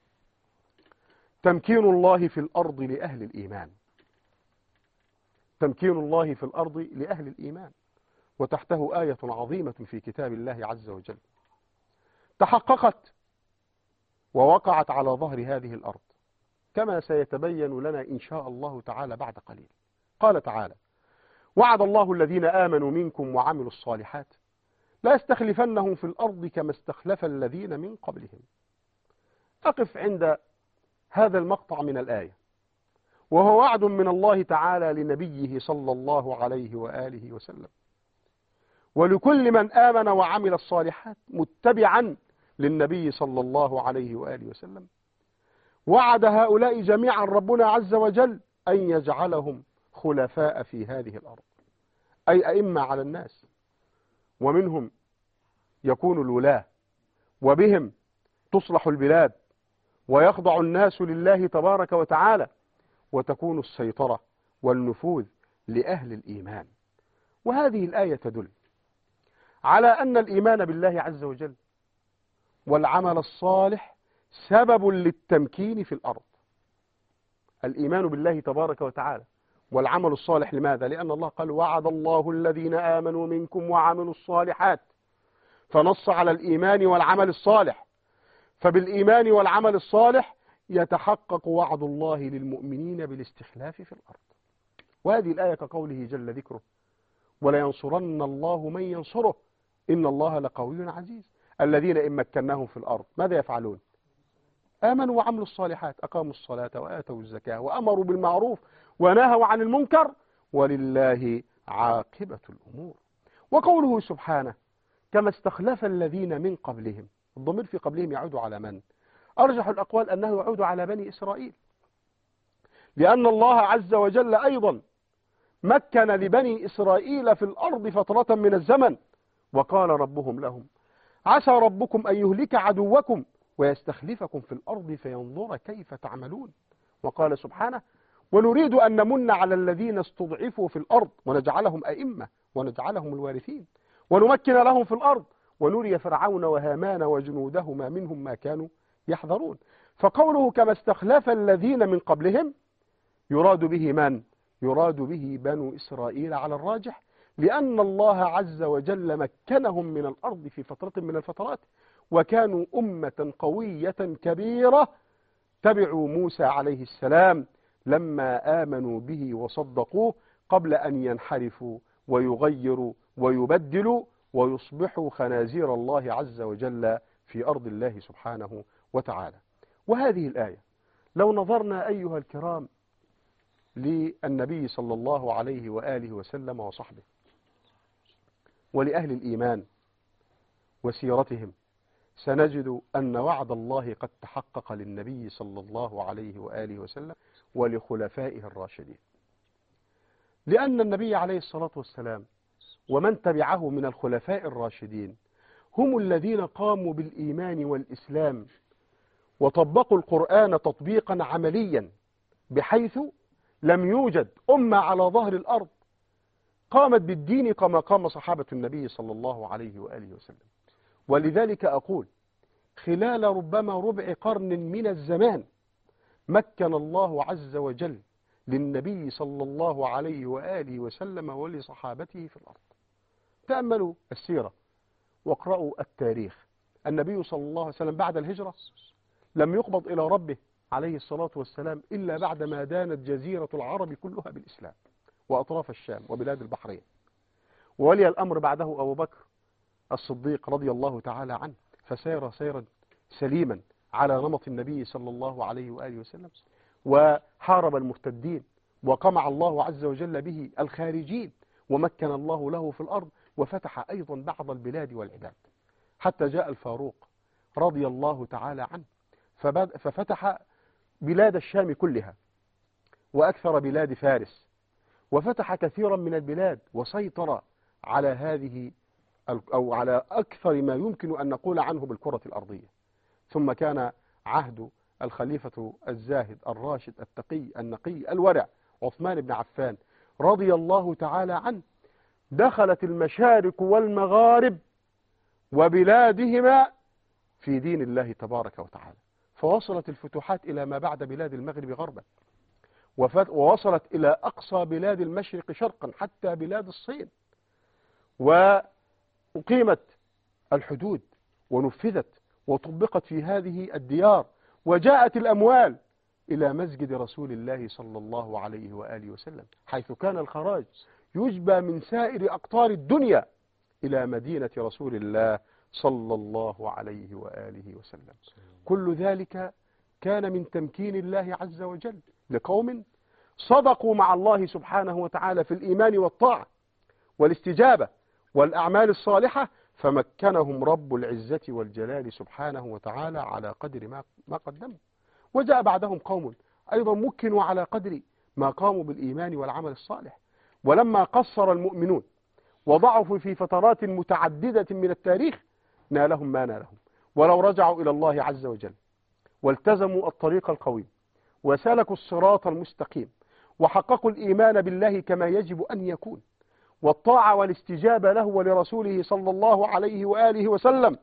تمكين الله في الأرض لأهل الإيمان. تمكين الله في الأرض لأهل الإيمان، وتحته آية عظيمة في كتاب الله عز وجل تحققت ووقعت على ظهر هذه الأرض، كما سيتبين لنا إن شاء الله تعالى بعد قليل. قال تعالى: وعد الله الذين آمنوا منكم وعملوا الصالحات لا يستخلفنهم في الأرض كما استخلف الذين من قبلهم. أقف عند هذا المقطع من الآية، وهو وعد من الله تعالى لنبيه صلى الله عليه وآله وسلم ولكل من آمن وعمل الصالحات متبعا للنبي صلى الله عليه وآله وسلم. وعد هؤلاء جميعا ربنا عز وجل أن يجعلهم خلفاء في هذه الأرض، أي أئمة على الناس، ومنهم يكون الولاة، وبهم تصلح البلاد ويخضع الناس لله تبارك وتعالى، وتكون السيطرة والنفوذ لأهل الإيمان. وهذه الآية تدل على أن الإيمان بالله عز وجل والعمل الصالح سبب للتمكين في الأرض. الإيمان بالله تبارك وتعالى والعمل الصالح، لماذا؟ لأن الله قال: وعد الله الذين آمنوا منكم وعملوا الصالحات، فنص على الإيمان والعمل الصالح. فبالإيمان والعمل الصالح يتحقق وعد الله للمؤمنين بالاستخلاف في الأرض. وهذه الآية كقوله جل ذكره: ولينصرن الله من ينصره إن الله لقوي عزيز. الذين إن مكناهم في الأرض ماذا يفعلون؟ آمنوا وعملوا الصالحات، أقاموا الصلاة وآتوا الزكاة وأمروا بالمعروف ونهوا عن المنكر ولله عاقبة الأمور. وقوله سبحانه: كما استخلف الذين من قبلهم، الضمير في قبلهم يعود على من؟ أرجح الأقوال أنه يعود على بني إسرائيل، لأن الله عز وجل أيضا مكن لبني إسرائيل في الأرض فترة من الزمن، وقال ربهم لهم: عسى ربكم أن يهلك عدوكم ويستخلفكم في الأرض فينظر كيف تعملون. وقال سبحانه: ونريد أن نمن على الذين استضعفوا في الأرض ونجعلهم أئمة ونجعلهم الوارثين ونمكن لهم في الأرض ونري فرعون وهامان وجنودهما منهم ما كانوا يحذرون. فقوله كما استخلف الذين من قبلهم يراد به من؟ يراد به بنو إسرائيل على الراجح، لأن الله عز وجل مكنهم من الأرض في فترة من الفترات، وكانوا أمة قوية كبيرة تبعوا موسى عليه السلام لما آمنوا به وصدقوه قبل أن ينحرفوا ويغيروا ويبدلوا ويصبحوا خنازير الله عز وجل في أرض الله سبحانه وتعالى. وهذه الآية لو نظرنا أيها الكرام للنبي صلى الله عليه وآله وسلم وصحبه ولأهل الإيمان وسيرتهم، سنجد أن وعد الله قد تحقق للنبي صلى الله عليه وآله وسلم ولخلفائه الراشدين، لأن النبي عليه الصلاة والسلام ومن تبعه من الخلفاء الراشدين هم الذين قاموا بالإيمان والإسلام وطبقوا القرآن تطبيقا عمليا، بحيث لم يوجد أمة على ظهر الأرض قامت بالدين كما قام صحابة النبي صلى الله عليه وآله وسلم. ولذلك أقول خلال ربما ربع قرن من الزمان مكن الله عز وجل للنبي صلى الله عليه وآله وسلم ولصحابته في الأرض. تأملوا السيرة واقرأوا التاريخ. النبي صلى الله عليه وسلم بعد الهجرة لم يقبض إلى ربه عليه الصلاة والسلام إلا بعدما دانت جزيرة العرب كلها بالإسلام وأطراف الشام وبلاد البحرين. وولي الأمر بعده أبو بكر الصديق رضي الله تعالى عنه، فسير سيرا سليما على نمط النبي صلى الله عليه وآله وسلم، وحارب المرتدين، وقمع الله عز وجل به الخارجين، ومكن الله له في الأرض، وفتح أيضا بعض البلاد والعباد، حتى جاء الفاروق رضي الله تعالى عنه ففتح بلاد الشام كلها وأكثر بلاد فارس، وفتح كثيرا من البلاد، وسيطر على هذه أو على أكثر ما يمكن أن نقول عنه بالكرة الأرضية. ثم كان عهد الخليفة الزاهد الراشد التقي النقي الورع عثمان بن عفان رضي الله تعالى عنه، دخلت المشارق والمغارب وبلادهما في دين الله تبارك وتعالى، فوصلت الفتوحات إلى ما بعد بلاد المغرب غربا، ووصلت إلى أقصى بلاد المشرق شرقا حتى بلاد الصين، وأقيمت الحدود ونفذت وطبقت في هذه الديار، وجاءت الأموال إلى مسجد رسول الله صلى الله عليه وآله وسلم، حيث كان الخراج يجبى من سائر أقطار الدنيا إلى مدينة رسول الله صلى الله عليه وآله وسلم. كل ذلك كان من تمكين الله عز وجل لقوم صدقوا مع الله سبحانه وتعالى في الإيمان والطاعة والاستجابة والأعمال الصالحة، فمكنهم رب العزة والجلال سبحانه وتعالى على قدر ما ما قدموا. وجاء بعدهم قوم أيضا مكنوا على قدر ما قاموا بالإيمان والعمل الصالح، ولما قصر المؤمنون وضعفوا في فترات متعددة من التاريخ نالهم ما نالهم، ولو رجعوا إلى الله عز وجل والتزموا الطريق القويم وسلكوا الصراط المستقيم وحققوا الإيمان بالله كما يجب أن يكون والطاعة والاستجابة له ولرسوله صلى الله عليه وآله وسلم،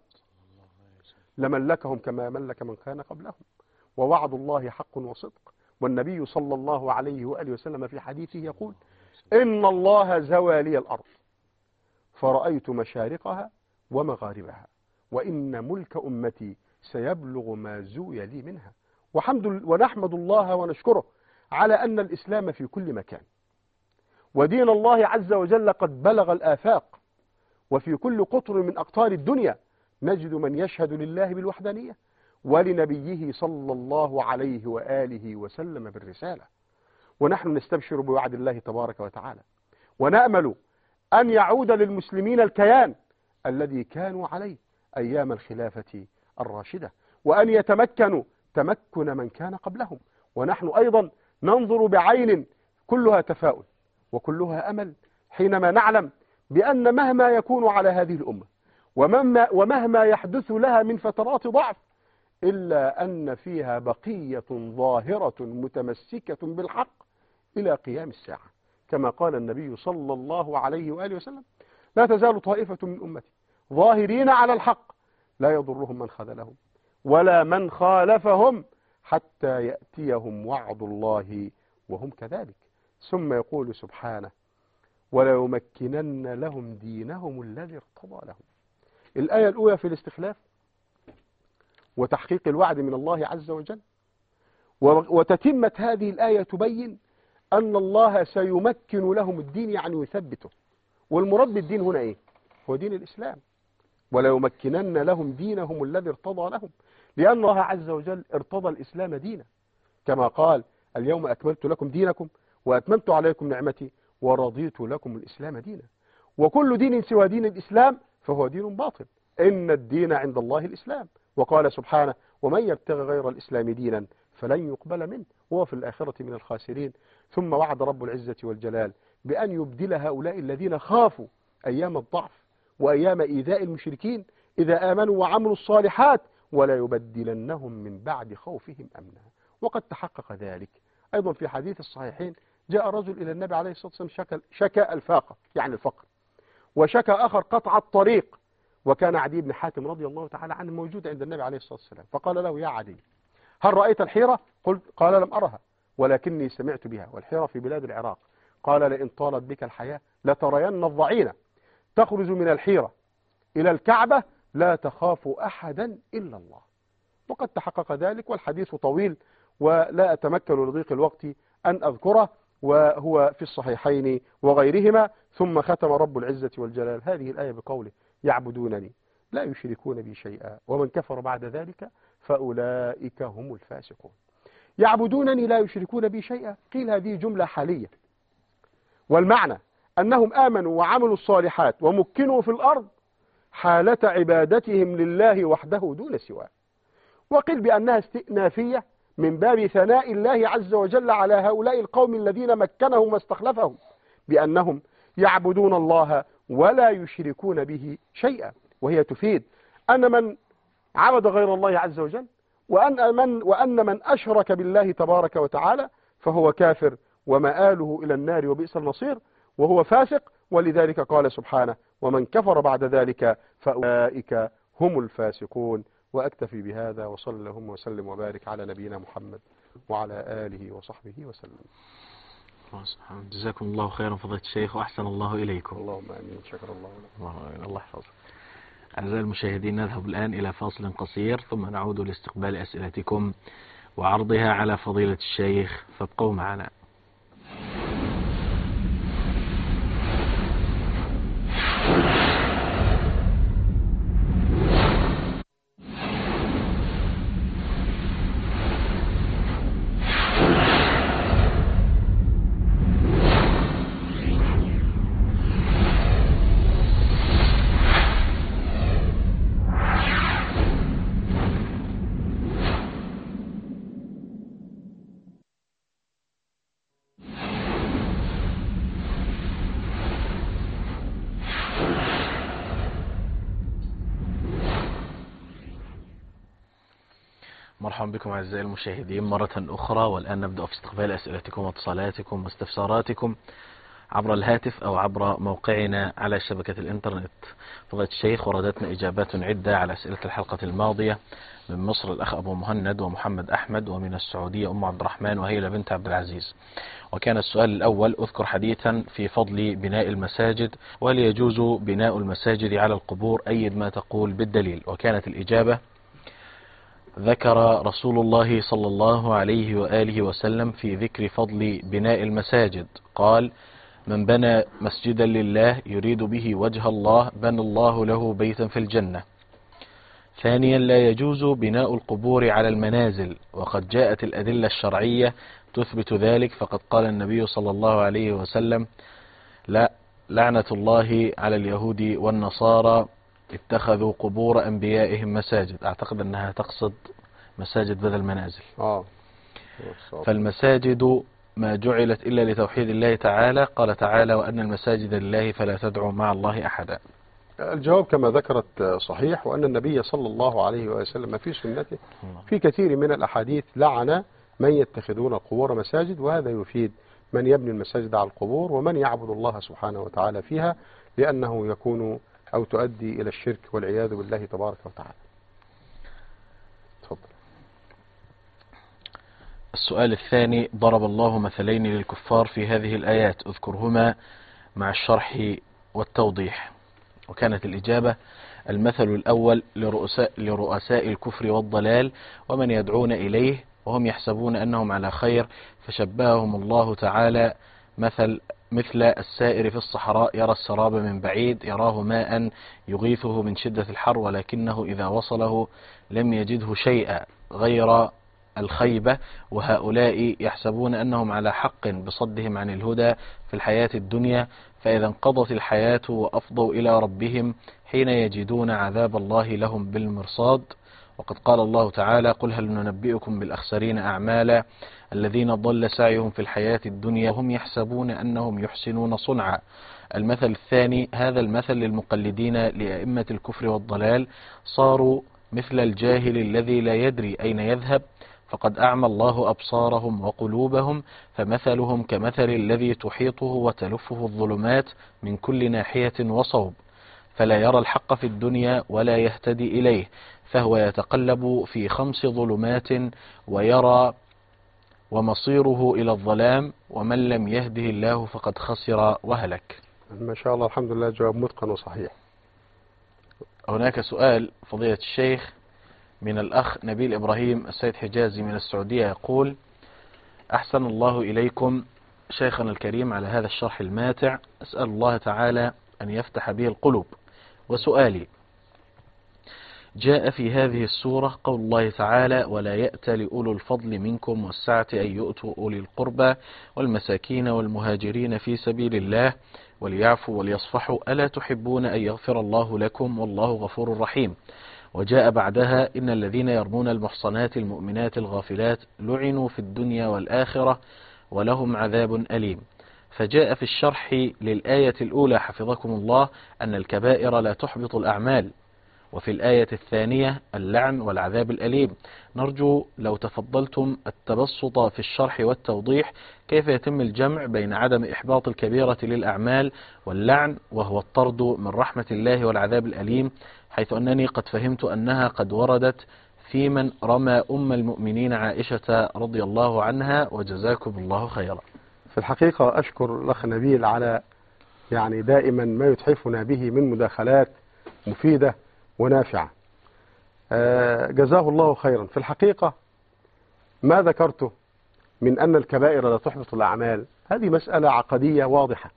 لملكهم كما ملك من كان قبلهم، ووعد الله حق وصدق. والنبي صلى الله عليه وآله وسلم في حديثه يقول: إن الله زوى لي الأرض فرأيت مشارقها ومغاربها، وإن ملك أمتي سيبلغ ما زوي لي منها. وحمد ونحمد الله ونشكره على أن الإسلام في كل مكان، ودين الله عز وجل قد بلغ الآفاق، وفي كل قطر من أقطار الدنيا نجد من يشهد لله بالوحدانية ولنبيه صلى الله عليه وآله وسلم بالرسالة. ونحن نستبشر بوعد الله تبارك وتعالى، ونأمل أن يعود للمسلمين الكيان الذي كانوا عليه أيام الخلافة الراشدة، وأن يتمكنوا تمكن من كان قبلهم. ونحن أيضا ننظر بعين كلها تفاؤل وكلها أمل حينما نعلم بأن مهما يكون على هذه الأمة ومهما, ومهما يحدث لها من فترات ضعف، إلا أن فيها بقية ظاهرة متمسكة بالحق إلى قيام الساعة، كما قال النبي صلى الله عليه وآله وسلم: لا تزال طائفة من أمتي ظاهرين على الحق لا يضرهم من خذلهم ولا من خالفهم حتى يأتيهم وعد الله وهم كذلك. ثم يقول سبحانه: وليمكنن لهم دينهم الذي ارتضى لهم. الآية الأولى في الاستخلاف وتحقيق الوعد من الله عز وجل، وتتمة هذه الآية تبين أن الله سيمكن لهم الدين، يعني يثبته. والمراد بالدين هنا إيه؟ هو دين الإسلام. وليمكنن لهم دينهم الذي ارتضى لهم، لأن الله عز وجل ارتضى الإسلام دينا، كما قال: اليوم أكملت لكم دينكم وأتممت عليكم نعمتي ورضيت لكم الإسلام دينا. وكل دين سوى دين الإسلام فهو دين باطل، إن الدين عند الله الإسلام. وقال سبحانه: ومن يبتغي غير الإسلام دينا فلن يقبل منه وهو في الآخرة من الخاسرين. ثم وعد رب العزة والجلال بأن يبدل هؤلاء الذين خافوا أيام الضعف وأيام إيذاء المشركين إذا آمنوا وعملوا الصالحات، ولا يبدلنهم من بعد خوفهم أمنا. وقد تحقق ذلك أيضا في حديث الصحيحين. جاء رجل إلى النبي عليه الصلاة والسلام شكى, شكى الفاقة يعني الفقر، وشكى آخر قطع الطريق، وكان عدي بن حاتم رضي الله تعالى عنه موجود عند النبي عليه الصلاة والسلام، فقال له: يا عدي، هل رأيت الحيرة؟ قلت: قال: لم أرها ولكني سمعت بها، والحيرة في بلاد العراق. قال: لئن طالت بك الحياة لترين الضعينة تخرج من الحيرة إلى الكعبة لا تخاف أحدا إلا الله. وقد تحقق ذلك، والحديث طويل ولا أتمكن لضيق الوقت أن أذكره، وهو في الصحيحين وغيرهما. ثم ختم رب العزة والجلال هذه الآية بقوله: يعبدونني لا يشركون بي شيئا ومن كفر بعد ذلك فأولئك هم الفاسقون. يعبدونني لا يشركون بي شيئا، قيل هذه جملة حالية، والمعنى أنهم آمنوا وعملوا الصالحات ومكنوا في الأرض حالة عبادتهم لله وحده دون سواه. وقيل بأنها استئنافية من باب ثناء الله عز وجل على هؤلاء القوم الذين مكنهم واستخلفهم بأنهم يعبدون الله ولا يشركون به شيئا، وهي تفيد أن من عبد غير الله عز وجل وأن من, وأن من أشرك بالله تبارك وتعالى فهو كافر ومآله إلى النار وبئس المصير وهو فاسق. ولذلك قال سبحانه: ومن كفر بعد ذلك فأولئك هم الفاسقون. وأكتفي بهذا، وصلى اللهم وسلم وبارك على نبينا محمد وعلى آله وصحبه وسلم. جزاكم الله خيرا فضيلة الشيخ وأحسن الله إليكم. اللهم آمين. شكر الله لك. الله يحفظك. أعزائي المشاهدين، نذهب الآن إلى فاصل قصير ثم نعود لاستقبال أسئلتكم وعرضها على فضيلة الشيخ، فابقوا معنا. مرحبا بكم أعزائي المشاهدين مرة أخرى، والآن نبدأ في استقبال أسئلتكم واتصالاتكم واستفساراتكم عبر الهاتف أو عبر موقعنا على شبكة الإنترنت. فضيلة الشيخ، وردتنا إجابات عدة على أسئلة الحلقة الماضية. من مصر الأخ أبو مهند ومحمد أحمد، ومن السعودية أم عبد الرحمن وهيلة بنت عبد العزيز. وكان السؤال الأول: أذكر حديثا في فضل بناء المساجد، وهل يجوز بناء المساجد على القبور؟ أيد ما تقول بالدليل. وكانت الإجابة: ذكر رسول الله صلى الله عليه وآله وسلم في ذكر فضل بناء المساجد قال: من بنى مسجدا لله يريد به وجه الله بنى الله له بيتا في الجنة. ثانيا: لا يجوز بناء القبور على المنازل، وقد جاءت الأدلة الشرعية تثبت ذلك، فقد قال النبي صلى الله عليه وسلم: لا لعنة الله على اليهود والنصارى اتخذوا قبور أنبيائهم مساجد. أعتقد أنها تقصد مساجد بدل منازل. آه. فالمساجد ما جعلت إلا لتوحيد الله تعالى. قال تعالى: وأن المساجد لله فلا تدعوا مع الله أحدا. الجواب كما ذكرت صحيح، وأن النبي صلى الله عليه وسلم في سنته في كثير من الأحاديث لعن من يتخذون القبور مساجد، وهذا يفيد من يبني المساجد على القبور ومن يعبد الله سبحانه وتعالى فيها، لأنه يكون أو تؤدي إلى الشرك والعياذ بالله تبارك وتعالى. تفضل. السؤال الثاني: ضرب الله مثلين للكفار في هذه الآيات، اذكرهما مع الشرح والتوضيح. وكانت الإجابة: المثل الأول لرؤساء, لرؤساء الكفر والضلال ومن يدعون إليه وهم يحسبون أنهم على خير، فشبههم الله تعالى مثل مثل السائر في الصحراء يرى السراب من بعيد يراه ماء يغيثه من شدة الحر، ولكنه إذا وصله لم يجده شيئا غير الخيبة، وهؤلاء يحسبون أنهم على حق بصدهم عن الهدى في الحياة الدنيا، فإذا انقضت الحياة وأفضوا إلى ربهم حين يجدون عذاب الله لهم بالمرصاد. وقد قال الله تعالى: قل هل ننبئكم بالأخسرين أعمالا الذين ضل سعيهم في الحياة الدنيا وهم يحسبون أنهم يحسنون صنعا. المثل الثاني: هذا المثل للمقلدين لأئمة الكفر والضلال، صاروا مثل الجاهل الذي لا يدري أين يذهب، فقد أعمى الله أبصارهم وقلوبهم، فمثلهم كمثل الذي تحيطه وتلفه الظلمات من كل ناحية وصوب، فلا يرى الحق في الدنيا ولا يهتدي إليه، فهو يتقلب في خمس ظلمات ويرى ومصيره إلى الظلام، ومن لم يهده الله فقد خسر وهلك. ما شاء الله، الحمد لله، جواب متقن وصحيح. هناك سؤال فضيلة الشيخ من الأخ نبيل إبراهيم السيد حجازي من السعودية يقول: أحسن الله إليكم شيخنا الكريم على هذا الشرح الماتع، أسأل الله تعالى أن يفتح به القلوب. وسؤالي: جاء في هذه السورة قول الله تعالى: ولا يأتل أولو الفضل منكم والسعة أن يؤتوا أولي القربى والمساكين والمهاجرين في سبيل الله وليعفوا وليصفحوا ألا تحبون أن يغفر الله لكم والله غفور رحيم. وجاء بعدها: إن الذين يرمون المحصنات المؤمنات الغافلات لعنوا في الدنيا والآخرة ولهم عذاب أليم. فجاء في الشرح للآية الأولى حفظكم الله أن الكبائر لا تحبط الأعمال، وفي الآية الثانية اللعن والعذاب الأليم. نرجو لو تفضلتم التبسط في الشرح والتوضيح كيف يتم الجمع بين عدم إحباط الكبيرة للأعمال واللعن وهو الطرد من رحمة الله والعذاب الأليم، حيث أنني قد فهمت أنها قد وردت في من رمى أم المؤمنين عائشة رضي الله عنها، وجزاكم الله خيرا. في الحقيقة أشكر الأخ نبيل على يعني دائما ما يتحفنا به من مداخلات مفيدة ونافعة. جزاه الله خيرا. في الحقيقة ما ذكرته من أن الكبائر لا تحبط الأعمال هذه مسألة عقدية واضحة.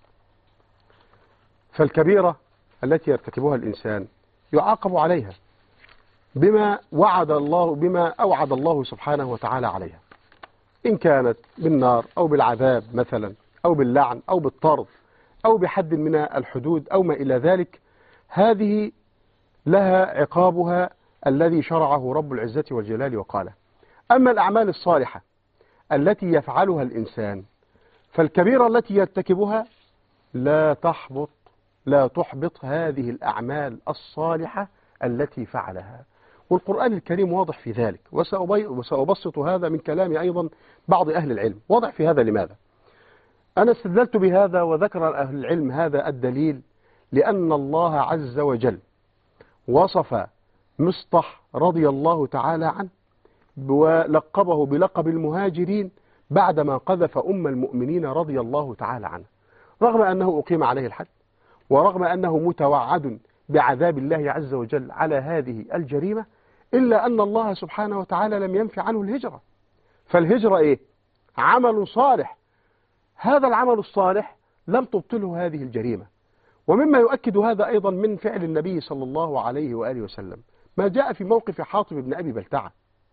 فالكبيرة التي يرتكبها الإنسان يعاقب عليها بما وعد الله بما أوعد الله سبحانه وتعالى عليها، إن كانت بالنار أو بالعذاب مثلا أو باللعن أو بالطرد أو بحد من الحدود أو ما إلى ذلك. هذه لها عقابها الذي شرعه رب العزة والجلال وقاله. أما الأعمال الصالحة التي يفعلها الإنسان فالكبيرة التي يرتكبها لا تحبط لا تحبط هذه الأعمال الصالحة التي فعلها، والقرآن الكريم واضح في ذلك. وسأبسط هذا من كلام أيضا بعض أهل العلم. واضح في هذا لماذا؟ أنا استدللت بهذا وذكر أهل العلم هذا الدليل لأن الله عز وجل وصف مصطح رضي الله تعالى عنه ولقبه بلقب المهاجرين بعدما قذف أم المؤمنين رضي الله تعالى عنه، رغم أنه أقيم عليه الحد ورغم أنه متوعد بعذاب الله عز وجل على هذه الجريمة، إلا أن الله سبحانه وتعالى لم ينفي عنه الهجرة. فالهجرة إيه؟ عمل صالح، هذا العمل الصالح لم تبطله هذه الجريمة. ومما يؤكد هذا أيضا من فعل النبي صلى الله عليه وآله وسلم ما جاء في موقف حاطب بن أبي بلتعة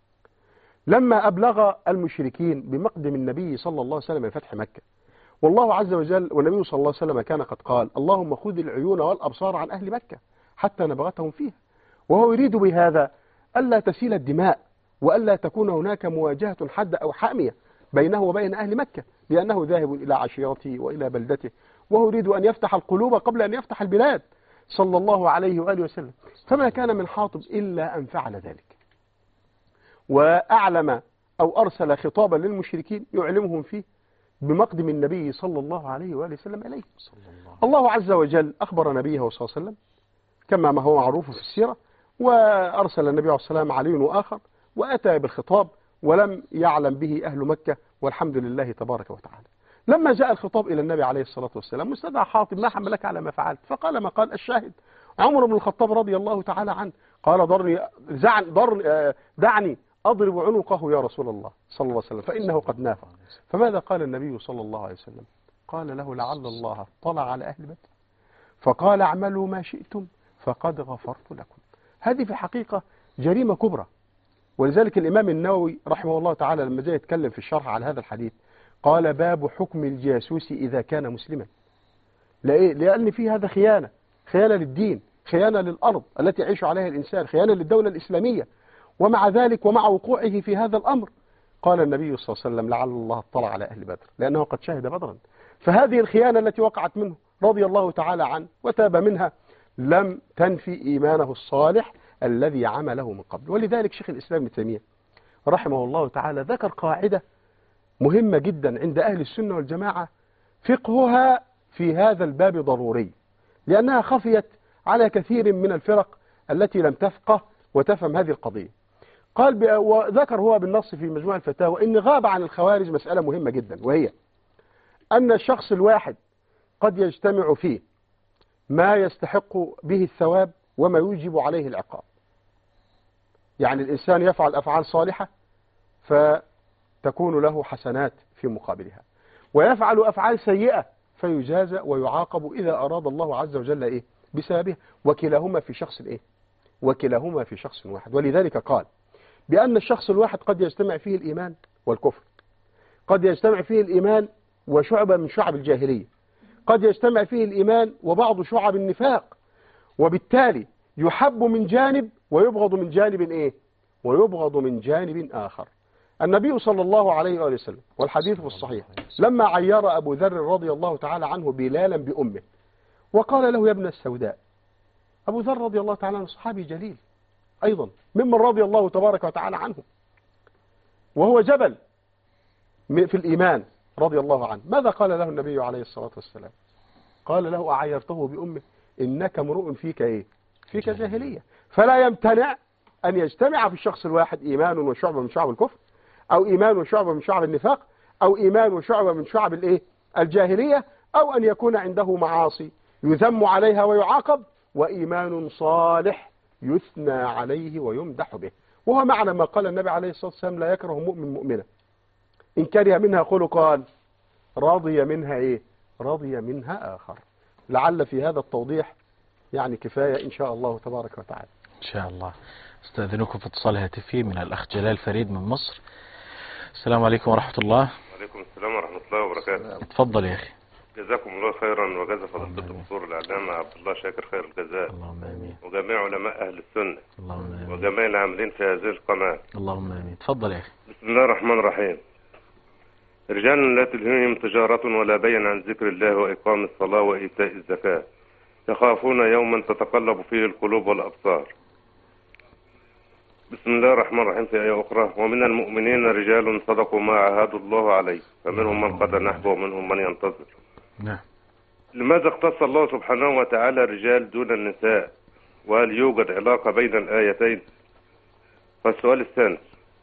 لما أبلغ المشركين بمقدم النبي صلى الله عليه وسلم من فتح مكة، والله عز وجل والنبي صلى الله عليه وسلم كان قد قال: اللهم خذ العيون والأبصار عن أهل مكة حتى نبغتهم فيها. وهو يريد بهذا ألا تسيل الدماء وألا تكون هناك مواجهة حادة أو حامية بينه وبين أهل مكة، لأنه ذاهب إلى عشيرته وإلى بلدته، وهو يريد أن يفتح القلوب قبل أن يفتح البلاد صلى الله عليه وآله وسلم. فما كان من حاطب إلا أن فعل ذلك، وأعلم أو أرسل خطابا للمشركين يعلمهم فيه بمقدم النبي صلى الله عليه وآله وسلم إليه. الله, الله عز وجل أخبر نبيه صلى الله عليه وسلم كما ما هو معروف في السيرة، وأرسل النبي عليه الصلاة والسلام علي وآخر وأتى بالخطاب ولم يعلم به أهل مكة، والحمد لله تبارك وتعالى. لما جاء الخطاب إلى النبي عليه الصلاة والسلام مستدعى حاطب: ما حملك على ما فعلت؟ فقال ما قال الشاهد عمر بن الخطاب رضي الله تعالى عنه قال: ضرني ضر دعني أضرب عنقه يا رسول الله صلى الله عليه وسلم فإنه قد نافق. فماذا قال النبي صلى الله عليه وسلم؟ قال له: لعل الله اطلع على أهل بدر فقال: اعملوا ما شئتم فقد غفرت لكم. هذه في الحقيقة جريمة كبرى. ولذلك الإمام النووي رحمه الله تعالى لما جاء يتكلم في الشرح على هذا الحديث قال: باب حكم الجاسوس إذا كان مسلما. لأن في هذا خيانة، خيانة للدين، خيانة للأرض التي يعيش عليها الإنسان، خيانة للدولة الإسلامية. ومع ذلك ومع وقوعه في هذا الأمر قال النبي صلى الله عليه وسلم: لعل الله اطلع على أهل بدر، لأنه قد شهد بدرا. فهذه الخيانة التي وقعت منه رضي الله تعالى عنه وتاب منها لم تنفي إيمانه الصالح الذي عمله من قبل. ولذلك شيخ الإسلام ابن تيمية رحمه الله تعالى ذكر قاعدة مهمة جدا عند أهل السنة والجماعة، فقهها في هذا الباب ضروري، لأنها خفيت على كثير من الفرق التي لم تفقه وتفهم هذه القضية. قال وذكر هو بالنص في مجموع الفتاوى إن غاب عن الخوارج مسألة مهمة جدا، وهي أن الشخص الواحد قد يجتمع فيه ما يستحق به الثواب وما يوجب عليه العقاب. يعني الإنسان يفعل أفعال صالحة فتكون له حسنات في مقابلها، ويفعل أفعال سيئة فيجازى ويعاقب إذا أراد الله عز وجل إيه بسببه، وكلاهما في شخص إيه وكلاهما في شخص واحد. ولذلك قال بأن الشخص الواحد قد يجتمع فيه الإيمان والكفر، قد يجتمع فيه الإيمان وشعبة من شعب الجاهلية، قد يجتمع فيه الإيمان وبعض شعب النفاق، وبالتالي يحب من جانب ويبغض من جانب إيه ويبغض من جانب آخر. النبي صلى الله عليه وآله وسلم والحديث في الصحيح لما عير أبو ذر رضي الله تعالى عنه بلالا بأمه وقال له يا ابن السوداء، أبو ذر رضي الله تعالى عنه صحابي جليل أيضا ممن رضي الله تبارك وتعالى عنه، وهو جبل في الإيمان رضي الله عنه. ماذا قال له النبي عليه الصلاة والسلام؟ قال له أعيرته بأمه إنك امرؤ فيك إيه فيك جاهلية. فلا يمتنع أن يجتمع في الشخص الواحد إيمان وشعبة من شعب الكفر، أو إيمان وشعبة من شعب النفاق، أو إيمان وشعبة من شعب الإيه الجاهلية، أو أن يكون عنده معاصي يذم عليها ويعاقب، وإيمان صالح يثنى عليه ويمدح به. وهو معنى ما قال النبي عليه الصلاة والسلام لا يكره مؤمن مؤمنة إن كره منها خلقا رضي منها إيه رضي منها آخر. لعل في هذا التوضيح يعني كفاية إن شاء الله تبارك وتعالى. إن شاء الله. استأذنكم في اتصال هاتفي من الأخ جلال فريد من مصر. السلام عليكم ورحمة الله. وعليكم السلام ورحمة الله وبركاته. اتفضل يا أخي. جزاكم الله خيرا وجزا فضيلة الدكتور العلامة عبد الله شاكر خير الجزاء. اللهم آمين. وجميع علماء أهل السنة. اللهم آمين. وجميع العاملين في هذه القناة. اللهم آمين. اتفضل يا أخي. بسم الله الرحمن الرحيم. رجال لا تلهيهم تجارة ولا بيع عن ذكر الله وإقام الصلاة وإيتاء الزكاة يخافون يوما تتقلب فيه القلوب والأبصار. بسم الله الرحمن الرحيم. في آية أخرى ومن المؤمنين رجال صدقوا ما عاهدوا الله عليه فمنهم من قضى نحبه ومنهم من ينتظر. نعم. لماذا اختص الله سبحانه وتعالى الرجال دون النساء؟ وهل يوجد علاقة بين الآيتين؟ والسؤال الثاني.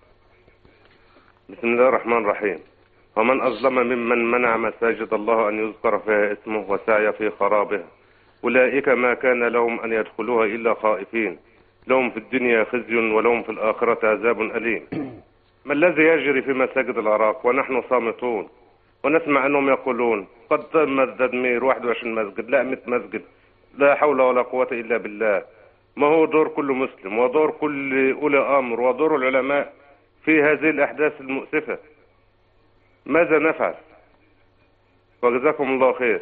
بسم الله الرحمن الرحيم. ومن أظلم ممن منع مساجد الله أن يذكر فيها اسمه وسعي في خرابها أولئك ما كان لهم أن يدخلوها إلا خائفين لهم في الدنيا خزي ولهم في الآخرة عذاب أليم. ما الذي يجري في مساجد العراق ونحن صامتون ونسمع أنهم يقولون قد تم تدمير واحد وعشرين مسجد لا مئة مسجد؟ لا حول ولا قوة إلا بالله. ما هو دور كل مسلم ودور كل أولي أمر ودور العلماء في هذه الأحداث المؤسفة؟ ماذا نفعل؟ وجزاكم الله خير.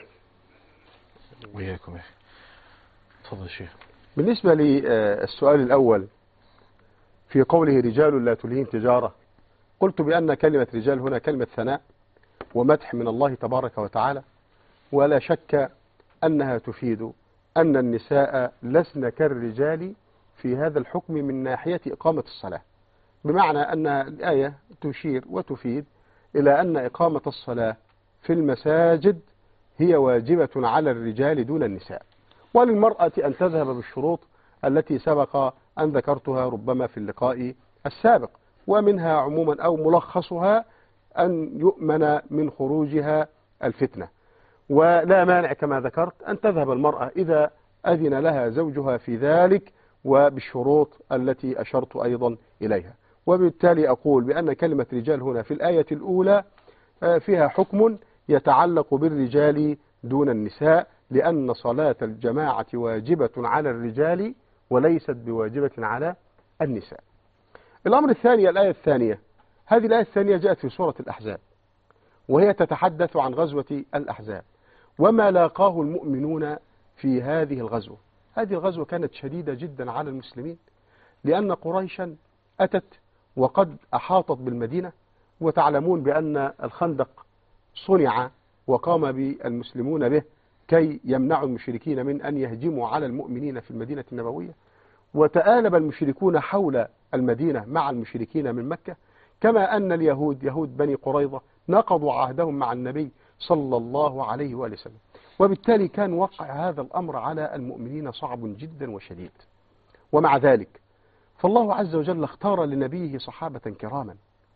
وياكم يا أخي. تفضل يا شيخ. بالنسبة للسؤال الأول في قوله رجال لا تلهيهم تجارة، قلت بأن كلمة رجال هنا كلمة ثناء ومدح من الله تبارك وتعالى، ولا شك أنها تفيد أن النساء لسن كالرجال في هذا الحكم من ناحية إقامة الصلاة، بمعنى أن الآية تشير وتفيد إلى أن إقامة الصلاة في المساجد هي واجبة على الرجال دون النساء، وللمرأة أن تذهب بالشروط التي سبق أن ذكرتها ربما في اللقاء السابق، ومنها عموما أو ملخصها أن يؤمن من خروجها الفتنة، ولا مانع كما ذكرت أن تذهب المرأة إذا أذن لها زوجها في ذلك وبالشروط التي أشرت أيضا إليها. وبالتالي أقول بأن كلمة رجال هنا في الآية الأولى فيها حكم يتعلق بالرجال دون النساء، لأن صلاة الجماعة واجبة على الرجال وليست بواجبة على النساء. الأمر الثاني الآية الثانية، هذه الآية الثانية جاءت في سورة الأحزاب، وهي تتحدث عن غزوة الأحزاب وما لاقاه المؤمنون في هذه الغزوة. هذه الغزوة كانت شديدة جدا على المسلمين، لأن قريشا أتت وقد أحاطت بالمدينة، وتعلمون بأن الخندق صنع وقام بالمسلمون به كي يمنعوا المشركين من أن يهجموا على المؤمنين في المدينة النبوية، وتآلب المشركون حول المدينة مع المشركين من مكة، كما أن اليهود يهود بني قريظة نقضوا عهدهم مع النبي صلى الله عليه وآله وسلم، وبالتالي كان وقع هذا الأمر على المؤمنين صعب جدا وشديد. ومع ذلك فالله عز وجل اختار لنبيه صحابة كراما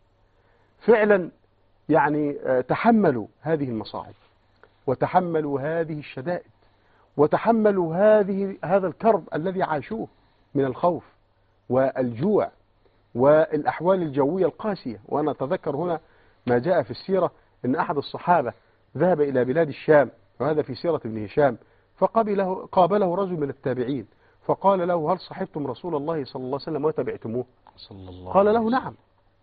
فعلا يعني تحملوا هذه المصاعب وتحملوا هذه الشدائد وتحملوا هذه هذا الكرب الذي عاشوه من الخوف والجوع والأحوال الجوية القاسية. وأنا أتذكر هنا ما جاء في السيرة أن أحد الصحابة ذهب إلى بلاد الشام، وهذا في سيرة ابن هشام، فقابله قابله رجل من التابعين فقال له: هل صحبتم رسول الله صلى الله عليه وسلم وتبعتموه؟ صلى الله قال له: نعم.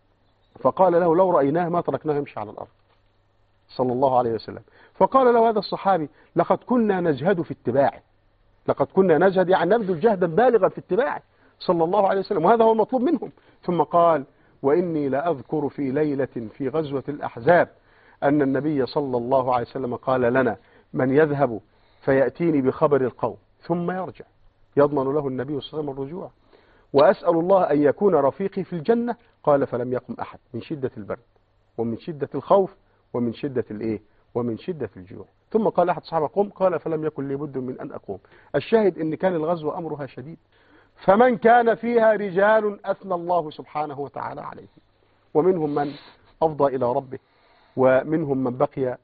فقال له: لو رأيناه ما تركناه يمشي على الأرض صلى الله عليه وسلم. فقال له هذا الصحابي: لقد كنا نجهد في اتباعه، لقد كنا نجهد يعني نبذل جهدا بالغا في اتباعه صلى الله عليه وسلم، وهذا هو المطلوب منهم. ثم قال: وإني لأذكر في ليلة في غزوة الأحزاب أن النبي صلى الله عليه وسلم قال لنا: من يذهب فيأتيني بخبر القوم ثم يرجع يضمن له النبي صلى الله عليه وسلم الرجوع، وأسأل الله أن يكون رفيقي في الجنة. قال: فلم يقم أحد من شدة البرد ومن شدة الخوف ومن شدة الإيه ومن شدة الجوع. ثم قال أحد الصحابة: قم. قال: فلم يكن لي بد من أن أقوم. الشاهد أن كان الغزو أمرها شديد، فمن كان فيها رجال أثنى الله سبحانه وتعالى عليه، ومنهم من أفضى إلى ربه، ومنهم من بقي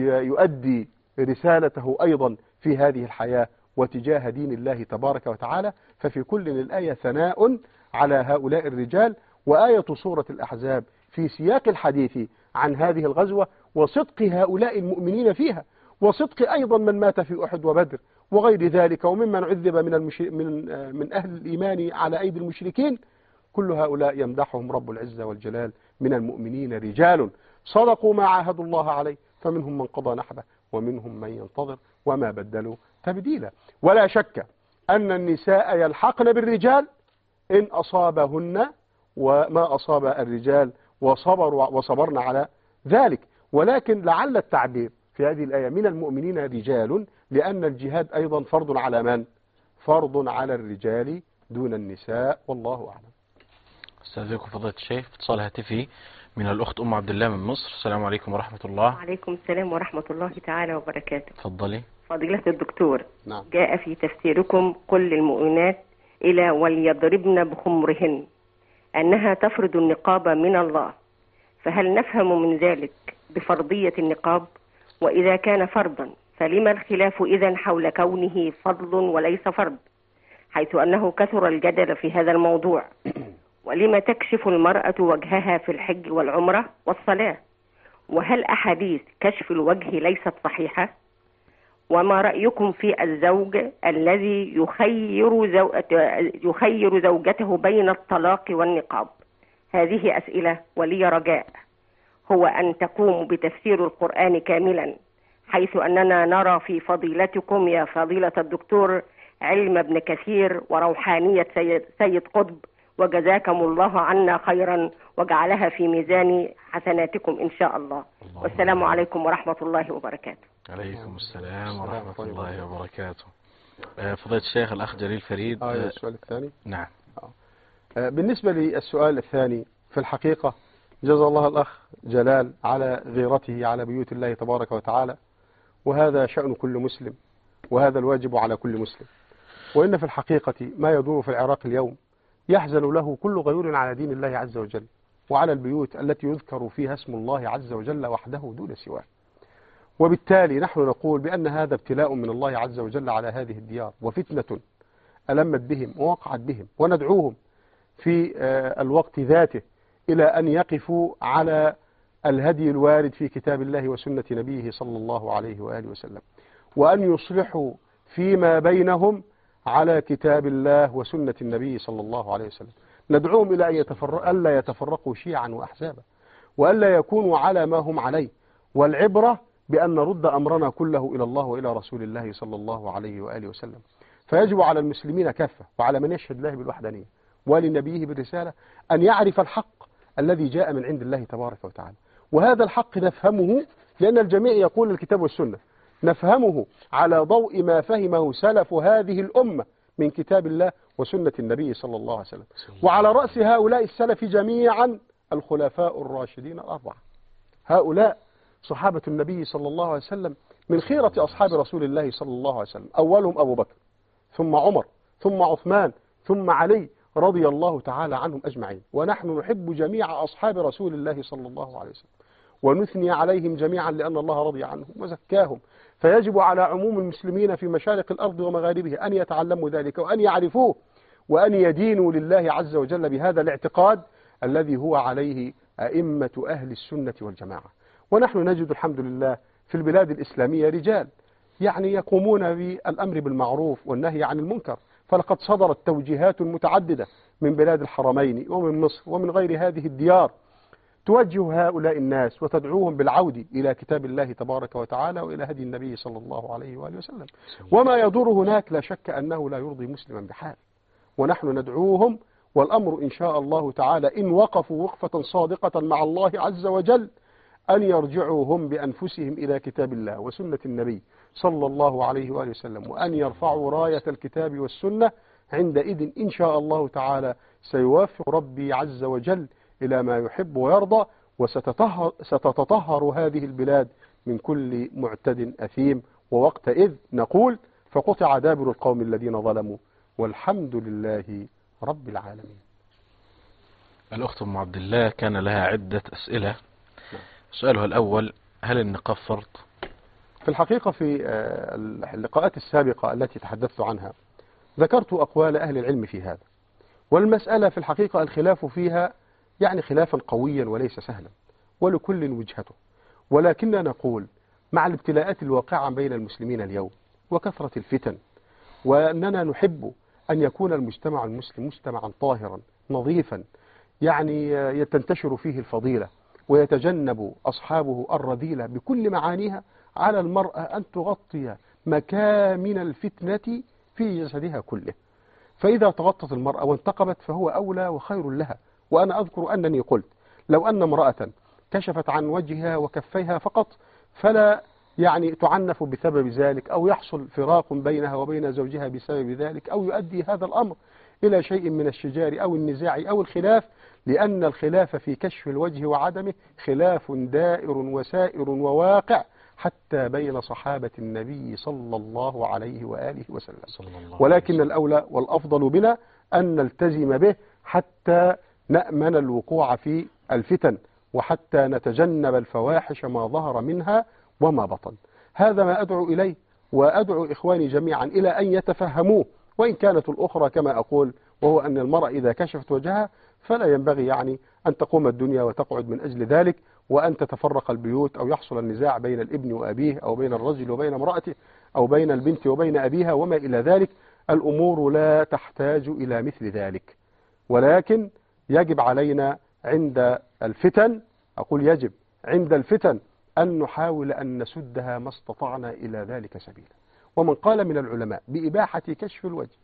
يؤدي رسالته أيضا في هذه الحياة وتجاه دين الله تبارك وتعالى. ففي كل الآية ثناء على هؤلاء الرجال، وآية سورة الأحزاب في سياق الحديث عن هذه الغزوة وصدق هؤلاء المؤمنين فيها، وصدق أيضا من مات في أحد وبدر وغير ذلك، وممن عذب من, المش... من... من أهل الإيمان على أيدي المشركين. كل هؤلاء يمدحهم رب العزة والجلال من المؤمنين رجال صدقوا ما عاهدوا الله عليه، فمنهم من قضى نحبه ومنهم من ينتظر وما بدلوا تبديلا. ولا شك أن النساء يلحقن بالرجال إن أصابهن وما أصاب الرجال وصبروا وصبرنا على ذلك. ولكن لعل التعبير في هذه الآية من المؤمنين رجال، لأن الجهاد أيضا فرض على من؟ فرض على الرجال دون النساء، والله أعلم. استاذنكم فضيلة الشيخ، اتصال هاتفي من الأخت أم عبد الله من مصر. السلام عليكم ورحمة الله. وعليكم السلام ورحمة الله تعالى وبركاته. تفضلي. فضيلة الدكتور، نعم. جاء في تفسيركم قل للمؤمنات إلى وليضربن بخمرهن أنها تفرض النقاب من الله، فهل نفهم من ذلك بفرضية النقاب؟ وإذا كان فرضا فلما الخلاف إذن حول كونه فضل وليس فرض، حيث أنه كثر الجدل في هذا الموضوع؟ ولما تكشف المرأة وجهها في الحج والعمرة والصلاة؟ وهل أحاديث كشف الوجه ليست صحيحة؟ وما رأيكم في الزوج الذي يخير, زو... يخير زوجته بين الطلاق والنقاب؟ هذه أسئلة، ولي رجاء هو أن تقوموا بتفسير القرآن كاملا، حيث أننا نرى في فضيلتكم يا فضيلة الدكتور علم ابن كثير وروحانية سيد, سيد قطب، وجزاكم الله عنا خيرا وجعلها في ميزان حسناتكم إن شاء الله. الله والسلام الله. عليكم ورحمة الله وبركاته. عليكم السلام ورحمة الله وبركاته. فضيلة الشيخ الأخ جليل فريد. آه السؤال الثاني. نعم. آه بالنسبة للسؤال الثاني، في الحقيقة جزا الله الأخ جلال على غيرته على بيوت الله تبارك وتعالى، وهذا شأن كل مسلم، وهذا الواجب على كل مسلم. وإن في الحقيقة ما يدور في العراق اليوم يحزن له كل غيور على دين الله عز وجل، وعلى البيوت التي يذكر فيها اسم الله عز وجل وحده دون سواه. وبالتالي نحن نقول بأن هذا ابتلاء من الله عز وجل على هذه الديار، وفتنة ألمت بهم ووقعت بهم، وندعوهم في الوقت ذاته إلى أن يقفوا على الهدي الوارد في كتاب الله وسنة نبيه صلى الله عليه وآله وسلم، وأن يصلحوا فيما بينهم على كتاب الله وسنة النبي صلى الله عليه وسلم. ندعوهم إلى أن يتفرق ألا يتفرقوا شيعا وأحزابا، وألا يكونوا على ما هم عليه، والعبرة بأن نرد أمرنا كله إلى الله وإلى رسول الله صلى الله عليه وآله وسلم. فيجب على المسلمين كافة، وعلى من يشهد الله بالوحدانية ولنبيه بالرسالة، أن يعرف الحق الذي جاء من عند الله تبارك وتعالى. وهذا الحق نفهمه، لأن الجميع يقول الكتاب والسنة، نفهمه على ضوء ما فهمه سلف هذه الأمة من كتاب الله وسنة النبي صلى الله عليه وسلم. وعلى رأس هؤلاء السلف جميعا الخلفاء الراشدين الأربعة، هؤلاء صحابة النبي صلى الله عليه وسلم من خيرة أصحاب رسول الله صلى الله عليه وسلم، أولهم أبو بكر، ثم عمر، ثم عثمان، ثم علي رضي الله تعالى عنهم أجمعين. ونحن نحب جميع أصحاب رسول الله صلى الله عليه وسلم، ونثني عليهم جميعا لأن الله رضي عنهم وزكاهم. فيجب على عموم المسلمين في مشارق الأرض ومغاربها أن يتعلموا ذلك وأن يعرفوه، وأن يدينوا لله عز وجل بهذا الاعتقاد الذي هو عليه أئمة أهل السنة والجماعة. ونحن نجد الحمد لله في البلاد الإسلامية رجال يعني يقومون بالأمر بالمعروف والنهي عن المنكر، فلقد صدرت توجيهات متعددة من بلاد الحرمين ومن مصر ومن غير هذه الديار توجه هؤلاء الناس وتدعوهم بالعودة إلى كتاب الله تبارك وتعالى وإلى هدي النبي صلى الله عليه وآله وسلم. وما يدور هناك لا شك أنه لا يرضي مسلما بحال، ونحن ندعوهم، والأمر إن شاء الله تعالى إن وقفوا وقفة صادقة مع الله عز وجل أن يرجعوا هم بأنفسهم إلى كتاب الله وسنة النبي صلى الله عليه وآله وسلم، وأن يرفعوا راية الكتاب والسنة. عندئذ إن شاء الله تعالى سيوافق ربي عز وجل إلى ما يحب ويرضى، وستتطهر هذه البلاد من كل معتد أثيم. ووقتئذ نقول فقطع دابر القوم الذين ظلموا والحمد لله رب العالمين. الأخت أم عبد الله كان لها عدة أسئلة. سؤالها الأول: هل النقاب فرض؟ في الحقيقة في اللقاءات السابقة التي تحدثت عنها ذكرت أقوال أهل العلم في هذا، والمسألة في الحقيقة الخلاف فيها يعني خلافا قويا وليس سهلا، ولكل وجهته. ولكننا نقول مع الابتلاءات الواقعة بين المسلمين اليوم وكثرة الفتن، وأننا نحب أن يكون المجتمع المسلم مجتمعا طاهرا نظيفا يعني تنتشر فيه الفضيلة ويتجنب أصحابه الرذيلة بكل معانيها، على المرأة أن تغطي مكامن الفتنة في جسدها كله. فإذا تغطت المرأة وانتقبت فهو أولى وخير لها. وأنا أذكر أنني قلت لو أن امرأة كشفت عن وجهها وكفيها فقط فلا يعني تعنف بسبب ذلك، أو يحصل فراق بينها وبين زوجها بسبب ذلك، أو يؤدي هذا الأمر إلى شيء من الشجار أو النزاع أو الخلاف، لأن الخلاف في كشف الوجه وعدمه خلاف دائر وسائر وواقع حتى بين صحابة النبي صلى الله عليه وآله وسلم. ولكن الأولى والأفضل بنا أن نلتزم به حتى نأمن الوقوع في الفتن، وحتى نتجنب الفواحش ما ظهر منها وما بطن. هذا ما أدعو إليه، وأدعو إخواني جميعا إلى أن يتفهموه. وإن كانت الأخرى كما أقول، وهو أن المرأة إذا كشفت وجهها فلا ينبغي يعني أن تقوم الدنيا وتقعد من أجل ذلك، وأن تتفرق البيوت أو يحصل النزاع بين الابن وأبيه، أو بين الرجل وبين امرأته، أو بين البنت وبين أبيها وما إلى ذلك. الأمور لا تحتاج إلى مثل ذلك، ولكن يجب علينا عند الفتن، أقول يجب عند الفتن أن نحاول أن نسدها ما استطعنا إلى ذلك سبيلا. ومن قال من العلماء بإباحة كشف الوجه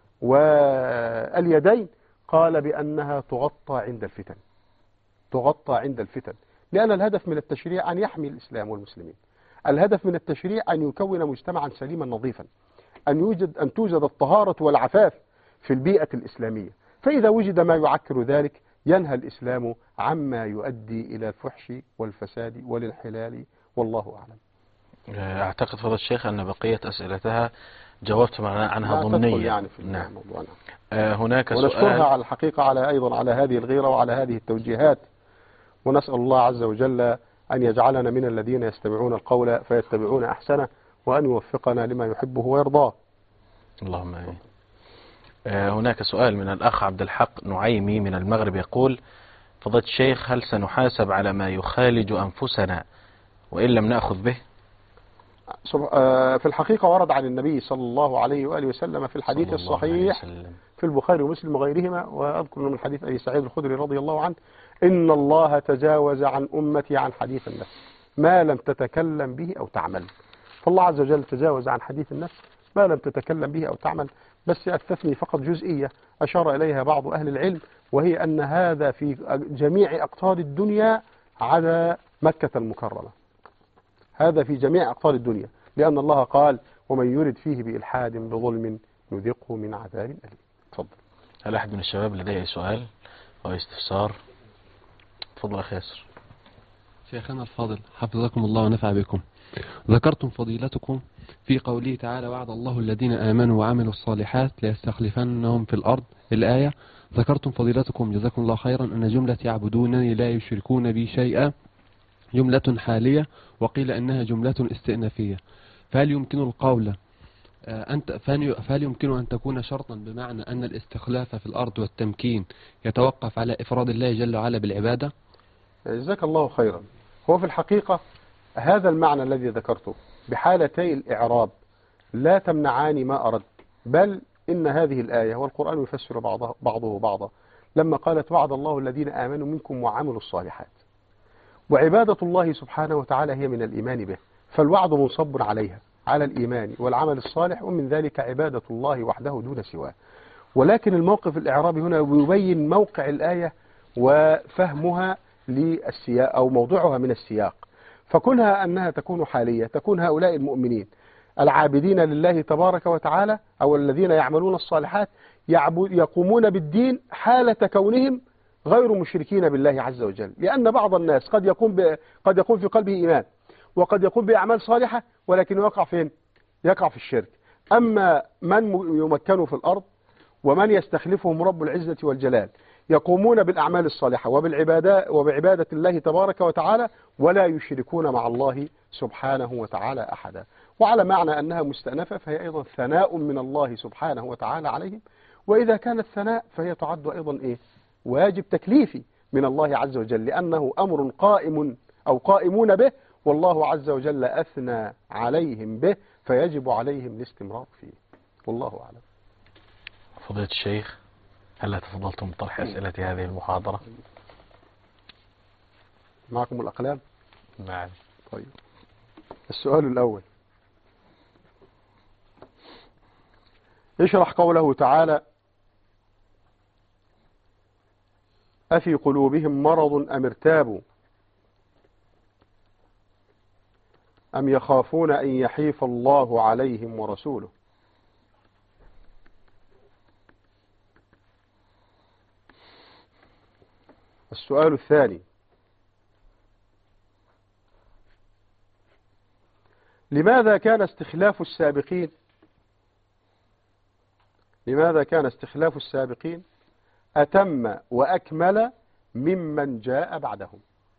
واليدين قال بأنها تغطى عند الفتن، تغطى عند الفتن، لأن الهدف من التشريع أن يحمي الإسلام والمسلمين. الهدف من التشريع أن يكون مجتمعا سليما نظيفا، أن يوجد أن توجد الطهارة والعفاف في البيئة الإسلامية. فإذا وجد ما يعكر ذلك ينهى الإسلام عما يؤدي إلى الفحش والفساد والانحلال، والله أعلم. أعتقد فضل الشيخ أن بقية أسئلتها جاوبت عنها ضمنيا. يعني في نعم. الموضوع. آه هناك سؤال، ونشكرها على الحقيقة على أيضا على هذه الغيرة وعلى هذه التوجيهات، ونسأل الله عز وجل أن يجعلنا من الذين يستمعون القول فيتبعون أحسنه، وأن يوفقنا لما يحبه ويرضاه. اللهم آمين. آه هناك سؤال من الأخ عبد الحق نعيمي من المغرب يقول: فضيلة الشيخ، هل سنحاسب على ما يخالج أنفسنا وإن لم نأخذ به؟ في الحقيقة ورد عن النبي صلى الله عليه وآله وسلم في الحديث الصحيح في البخاري ومسلم وغيرهما، وأذكر من حديث أبي سعيد الخدري رضي الله عنه: إن الله تجاوز عن أمتي عن حديث النفس ما لم تتكلم به أو تعمل. فالله عز وجل تجاوز عن حديث النفس ما لم تتكلم به أو تعمل. بس أستثني فقط جزئية أشار إليها بعض أهل العلم، وهي أن هذا في جميع أقطار الدنيا عدا مكة المكرمة. هذا في جميع أقطار الدنيا، لأن الله قال: ومن يرد فيه بإلحاد بظلم نذقه من عذاب أليم. تفضل. هل أحد من الشباب لديه أي سؤال أو استفسار؟ تفضل أخي ياسر. شيخنا الفاضل حفظكم الله ونفع بكم، ذكرتم فضيلتكم في قوله تعالى: وعد الله الذين آمنوا وعملوا الصالحات ليستخلفنهم في الأرض، الآية. ذكرتم فضيلتكم جزاكم الله خيرا أن جملة يعبدونني لا يشركون بي شيئا جملة حالية، وقيل أنها جملة استئنافية، فهل يمكن القول أنت فهل يمكن أن تكون شرطا بمعنى أن الاستخلاف في الأرض والتمكين يتوقف على إفراد الله جل وعلا بالعبادة؟ جزاك الله خيرا. هو في الحقيقة هذا المعنى الذي ذكرته بحالتي الإعراب لا تمنعان ما أرد، بل إن هذه الآية والقرآن يفسر بعضه بعضه بعضا لما قالت وعد الله الذين آمنوا منكم وعملوا الصالحات، وعبادة الله سبحانه وتعالى هي من الإيمان به، فالوعد منصب عليها على الإيمان والعمل الصالح، ومن ذلك عبادة الله وحده دون سواه. ولكن الموقف الإعرابي هنا يبين موقع الآية وفهمها للسياق أو موضوعها من السياق، فكونها أنها تكون حالية تكون هؤلاء المؤمنين العابدين لله تبارك وتعالى أو الذين يعملون الصالحات يقومون بالدين حالة كونهم غير مشركين بالله عز وجل، لأن بعض الناس قد يقوم ب... قد يكون في قلبه إيمان وقد يقوم بأعمال صالحة ولكن يقع فين؟ يقع في الشرك. أما من يمكنوا في الأرض ومن يستخلفهم رب العزة والجلال يقومون بالأعمال الصالحة وبالعبادة وبعبادة الله تبارك وتعالى ولا يشركون مع الله سبحانه وتعالى أحدا. وعلى معنى أنها مستأنفة فهي أيضا ثناء من الله سبحانه وتعالى عليهم، وإذا كانت ثناء فهي تعد أيضا إيه؟ واجب تكليفي من الله عز وجل، لأنه أمر قائم أو قائمون به والله عز وجل أثنى عليهم به، فيجب عليهم الاستمرار فيه. والله أعلم. فضيلة الشيخ، هل تفضلتم بطرح أسئلة هذه المحاضرة؟ معكم الأقلام؟ نعم. طيب، السؤال الأول: اشرح قوله تعالى: أفي قلوبهم مرض أم ارتابوا أم يخافون أن يحيف الله عليهم ورسوله. السؤال الثاني: لماذا كان استخلاف السابقين لماذا كان استخلاف السابقين أتم وأكمل ممن جاء بعدهم؟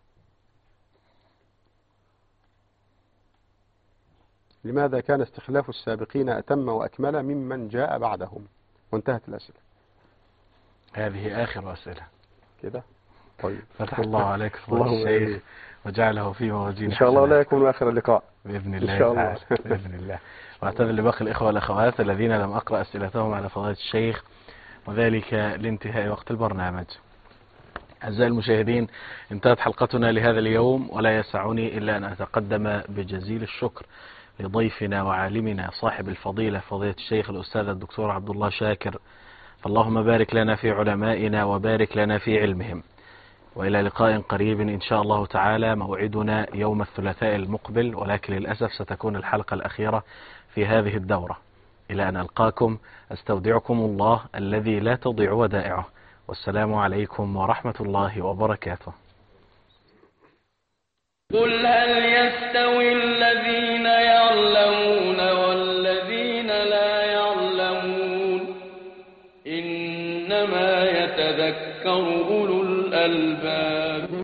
لماذا كان استخلاف السابقين أتم وأكمل ممن جاء بعدهم؟ وانتهت الأسئلة. هذه آخر أسئلة كده. طيب، فتح الله عليك الله الشيخ وجعله في موازين إن شاء الله لا يكون آخر اللقاء بإذن الله إن شاء الله. بإذن الله. واعتذر لباقي الإخوة والأخوات الذين لم أقرأ أسئلتهم على فضيلة الشيخ، وذلك لانتهاء وقت البرنامج. أعزائي المشاهدين، انتهت حلقتنا لهذا اليوم، ولا يسعني إلا أن أتقدم بجزيل الشكر لضيفنا وعالمنا صاحب الفضيلة فضيلة الشيخ الأستاذ الدكتور عبد الله شاكر، فاللهم بارك لنا في علمائنا وبارك لنا في علمهم. وإلى لقاء قريب إن شاء الله تعالى. موعدنا يوم الثلاثاء المقبل، ولكن للأسف ستكون الحلقة الأخيرة في هذه الدورة. إلى أن ألقاكم أستودعكم الله الذي لا تضيع ودائعه، والسلام عليكم ورحمة الله وبركاته. قل هل يستوي الذين يعلمون والذين لا يعلمون؟ إنما يتذكر أولو الألباب.